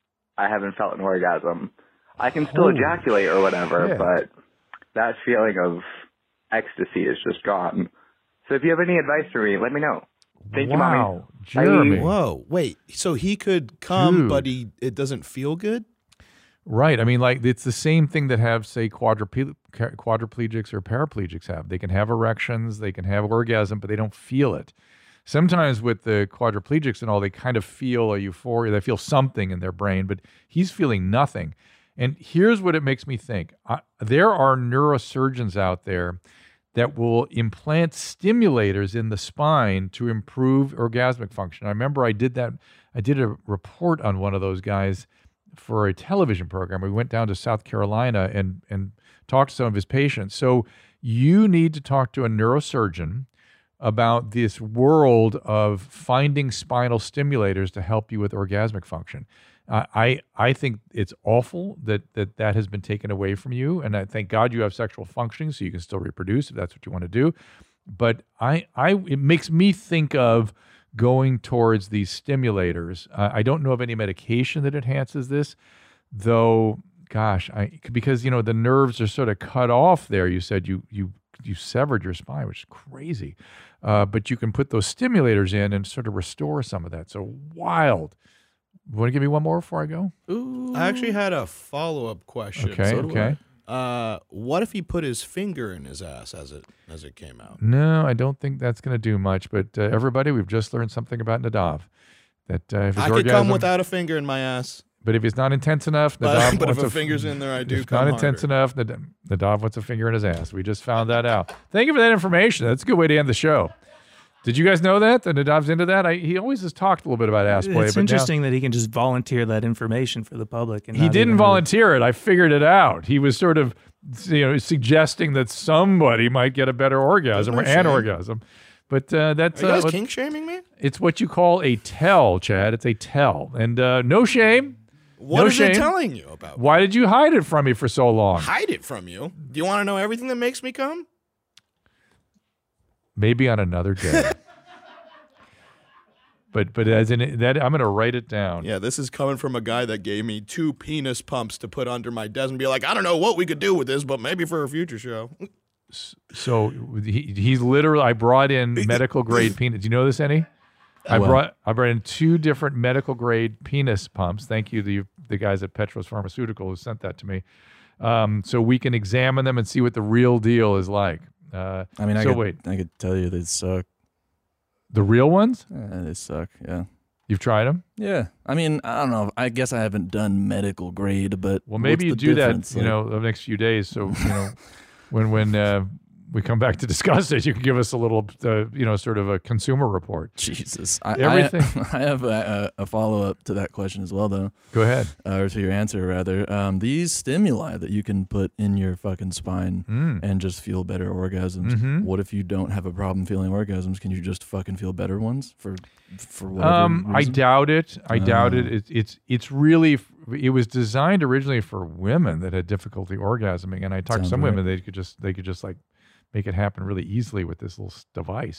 [SPEAKER 8] I haven't felt an orgasm. I can still
[SPEAKER 1] Holy
[SPEAKER 8] ejaculate or whatever,
[SPEAKER 1] shit.
[SPEAKER 8] but that feeling of ecstasy is just gone. So if you have any advice for me, let me know. Thank you, Mommy.
[SPEAKER 1] Wow, Jeremy.
[SPEAKER 2] Whoa, wait. So he could come,
[SPEAKER 1] Dude.
[SPEAKER 2] but he it doesn't feel good?
[SPEAKER 1] Right. I mean, like, it's the same thing that have, say, quadruple- quadriplegics or paraplegics have. They can have erections, they can have orgasm, but they don't feel it. Sometimes with the quadriplegics and all, they kind of feel a euphoria. They feel something in their brain, but he's feeling nothing. And here's what it makes me think. I, there are neurosurgeons out there that will implant stimulators in the spine to improve orgasmic function. I remember I did that. I did a report on one of those guys for a television program. We went down to South Carolina and and talked to some of his patients. So you need to talk to a neurosurgeon about this world of finding spinal stimulators to help you with orgasmic function. Uh, I I think it's awful that, that that has been taken away from you, and I thank God you have sexual functioning so you can still reproduce if that's what you want to do. But I I it makes me think of going towards these stimulators. Uh, I don't know of any medication that enhances this, though. Gosh, I because you know the nerves are sort of cut off there. You said you you you severed your spine, which is crazy. Uh, but you can put those stimulators in and sort of restore some of that. So wild, Want to give me one more before I go?
[SPEAKER 4] Ooh.
[SPEAKER 2] I actually had a follow-up question.
[SPEAKER 1] Okay,
[SPEAKER 4] So do
[SPEAKER 1] okay.
[SPEAKER 2] Uh, what if he put his finger in his ass as it as it came out?
[SPEAKER 1] No, I don't think that's going to do much. But uh, everybody, we've just learned something about Nadav. That uh, if his
[SPEAKER 2] I could
[SPEAKER 1] orgasm,
[SPEAKER 2] come without a finger in my ass,
[SPEAKER 1] but if it's not intense enough,
[SPEAKER 2] but,
[SPEAKER 1] Nadav
[SPEAKER 2] but if
[SPEAKER 1] wants
[SPEAKER 2] a
[SPEAKER 1] f-
[SPEAKER 2] finger's in there, I do
[SPEAKER 1] If it's
[SPEAKER 2] come
[SPEAKER 1] not intense
[SPEAKER 2] harder.
[SPEAKER 1] enough, Nad- Nadav wants a finger in his ass. We just found that out. Thank you for that information. That's a good way to end the show. Did you guys know that? That Nadav's into that? I, he always has talked a little bit about ass play.
[SPEAKER 3] It's
[SPEAKER 1] but now-
[SPEAKER 3] interesting that he can just volunteer that information for the public. And
[SPEAKER 1] he
[SPEAKER 3] not
[SPEAKER 1] didn't
[SPEAKER 3] even-
[SPEAKER 1] volunteer it. I figured it out. He was sort of, you know, suggesting that somebody might get a better orgasm or
[SPEAKER 2] There's no
[SPEAKER 1] an
[SPEAKER 2] shame.
[SPEAKER 1] orgasm. But uh, that's
[SPEAKER 2] Are you
[SPEAKER 1] uh,
[SPEAKER 2] guys
[SPEAKER 1] what-
[SPEAKER 2] kink shaming me?
[SPEAKER 1] it's what you call a tell, Chad. It's a tell, and uh, no shame.
[SPEAKER 2] What
[SPEAKER 1] No
[SPEAKER 2] is it
[SPEAKER 1] shame.
[SPEAKER 2] telling you about?
[SPEAKER 1] Why did you hide it from me for so long?
[SPEAKER 2] Hide it from you? Do you want to know everything that makes me come?
[SPEAKER 1] Maybe on another day. But but as in that, I'm going to write it down.
[SPEAKER 2] Yeah, this is coming from a guy that gave me two penis pumps to put under my desk and be like, I don't know what we could do with this, but maybe for a future show.
[SPEAKER 1] So he, he's literally. I brought in medical grade penis. Do you know this, Eddie? I
[SPEAKER 4] Well.
[SPEAKER 1] brought I brought in two different medical grade penis pumps. Thank you, the the guys at Petros Pharmaceutical who sent that to me, um, so we can examine them and see what the real deal is like. Uh,
[SPEAKER 4] I mean, I
[SPEAKER 1] so
[SPEAKER 4] could,
[SPEAKER 1] wait,
[SPEAKER 4] I could tell you they suck.
[SPEAKER 1] the real ones?
[SPEAKER 4] Eh, they suck. Yeah.
[SPEAKER 1] You've tried them?
[SPEAKER 4] Yeah. I mean, I don't know. I guess I haven't done medical grade, but
[SPEAKER 1] Well, maybe you
[SPEAKER 4] what's the
[SPEAKER 1] do
[SPEAKER 4] difference?
[SPEAKER 1] that, you
[SPEAKER 4] Like,
[SPEAKER 1] know, the next few days. So, you know, when when uh, we come back to discuss it, you can give us a little, uh, you know, sort of a consumer report.
[SPEAKER 4] Jesus. I,
[SPEAKER 1] Everything.
[SPEAKER 4] I, I have a, a follow up to that question as well, though,
[SPEAKER 1] Go ahead.
[SPEAKER 4] uh, or to your answer rather. Um, these stimuli that you can put in your fucking spine
[SPEAKER 1] Mm.
[SPEAKER 4] and just feel better orgasms.
[SPEAKER 1] Mhm.
[SPEAKER 4] What if you don't have a problem feeling orgasms? Can you just fucking feel better ones for for whatever
[SPEAKER 1] Um, I
[SPEAKER 4] reason?
[SPEAKER 1] doubt it. I doubt
[SPEAKER 4] Oh.
[SPEAKER 1] it. It's it's it's really f- it was designed originally for women that had difficulty orgasming, and I talked to
[SPEAKER 4] Sounds
[SPEAKER 1] some
[SPEAKER 4] right.
[SPEAKER 1] women they could just they could just like make it happen really easily with this little s- device.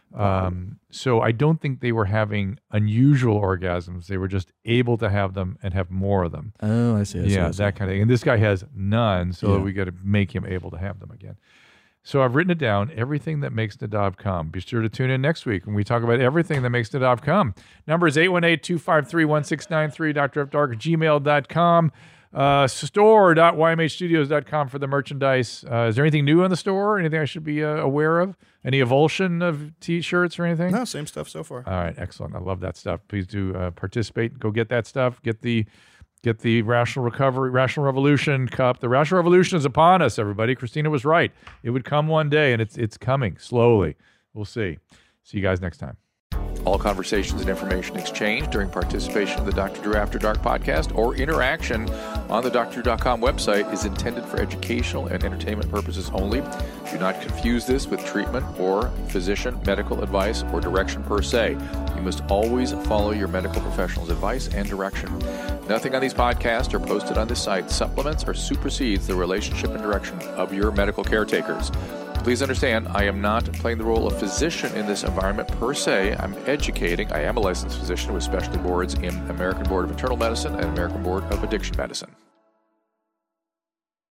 [SPEAKER 1] Um, so I don't think they were having unusual orgasms. They were just able to have them and have more of them.
[SPEAKER 4] Oh, I see. I see,
[SPEAKER 1] Yeah,
[SPEAKER 4] I see.
[SPEAKER 1] that kind of thing. And this guy has none, so
[SPEAKER 4] Yeah.
[SPEAKER 1] we got to make him able to have them again. So I've written it down, everything that makes Nadav come. Be sure to tune in next week when we talk about everything that makes Nadav come. Number is eight one eight, two five three, one six nine three, D R F dark at gmail dot com. Uh, store dot y m h studios dot com for the merchandise. Uh, is there anything new on the store? Anything I should be uh, aware of? Any evulsion of T-shirts or anything?
[SPEAKER 2] No, same stuff so far.
[SPEAKER 1] All right, excellent. I love that stuff. Please do uh, participate. Go get that stuff. Get the get the Rational Recovery, Rational Revolution cup. The Rational Revolution is upon us, everybody. Christina was right. It would come one day, and it's it's coming slowly. We'll see. See you guys next time. All conversations and information exchanged during participation in the Doctor Drew After Dark podcast or interaction on the D R drew dot com website is intended for educational and entertainment purposes only. Do not confuse this with treatment or physician medical advice or direction per se. You must always follow your medical professional's advice and direction. Nothing on these podcasts or posted on this site supplements or supersedes the relationship and direction of your medical caretakers. Please understand, I am not playing the role of physician in this environment per se. I'm educating. I am a licensed physician with specialty boards in American Board of Internal Medicine and American Board of Addiction Medicine.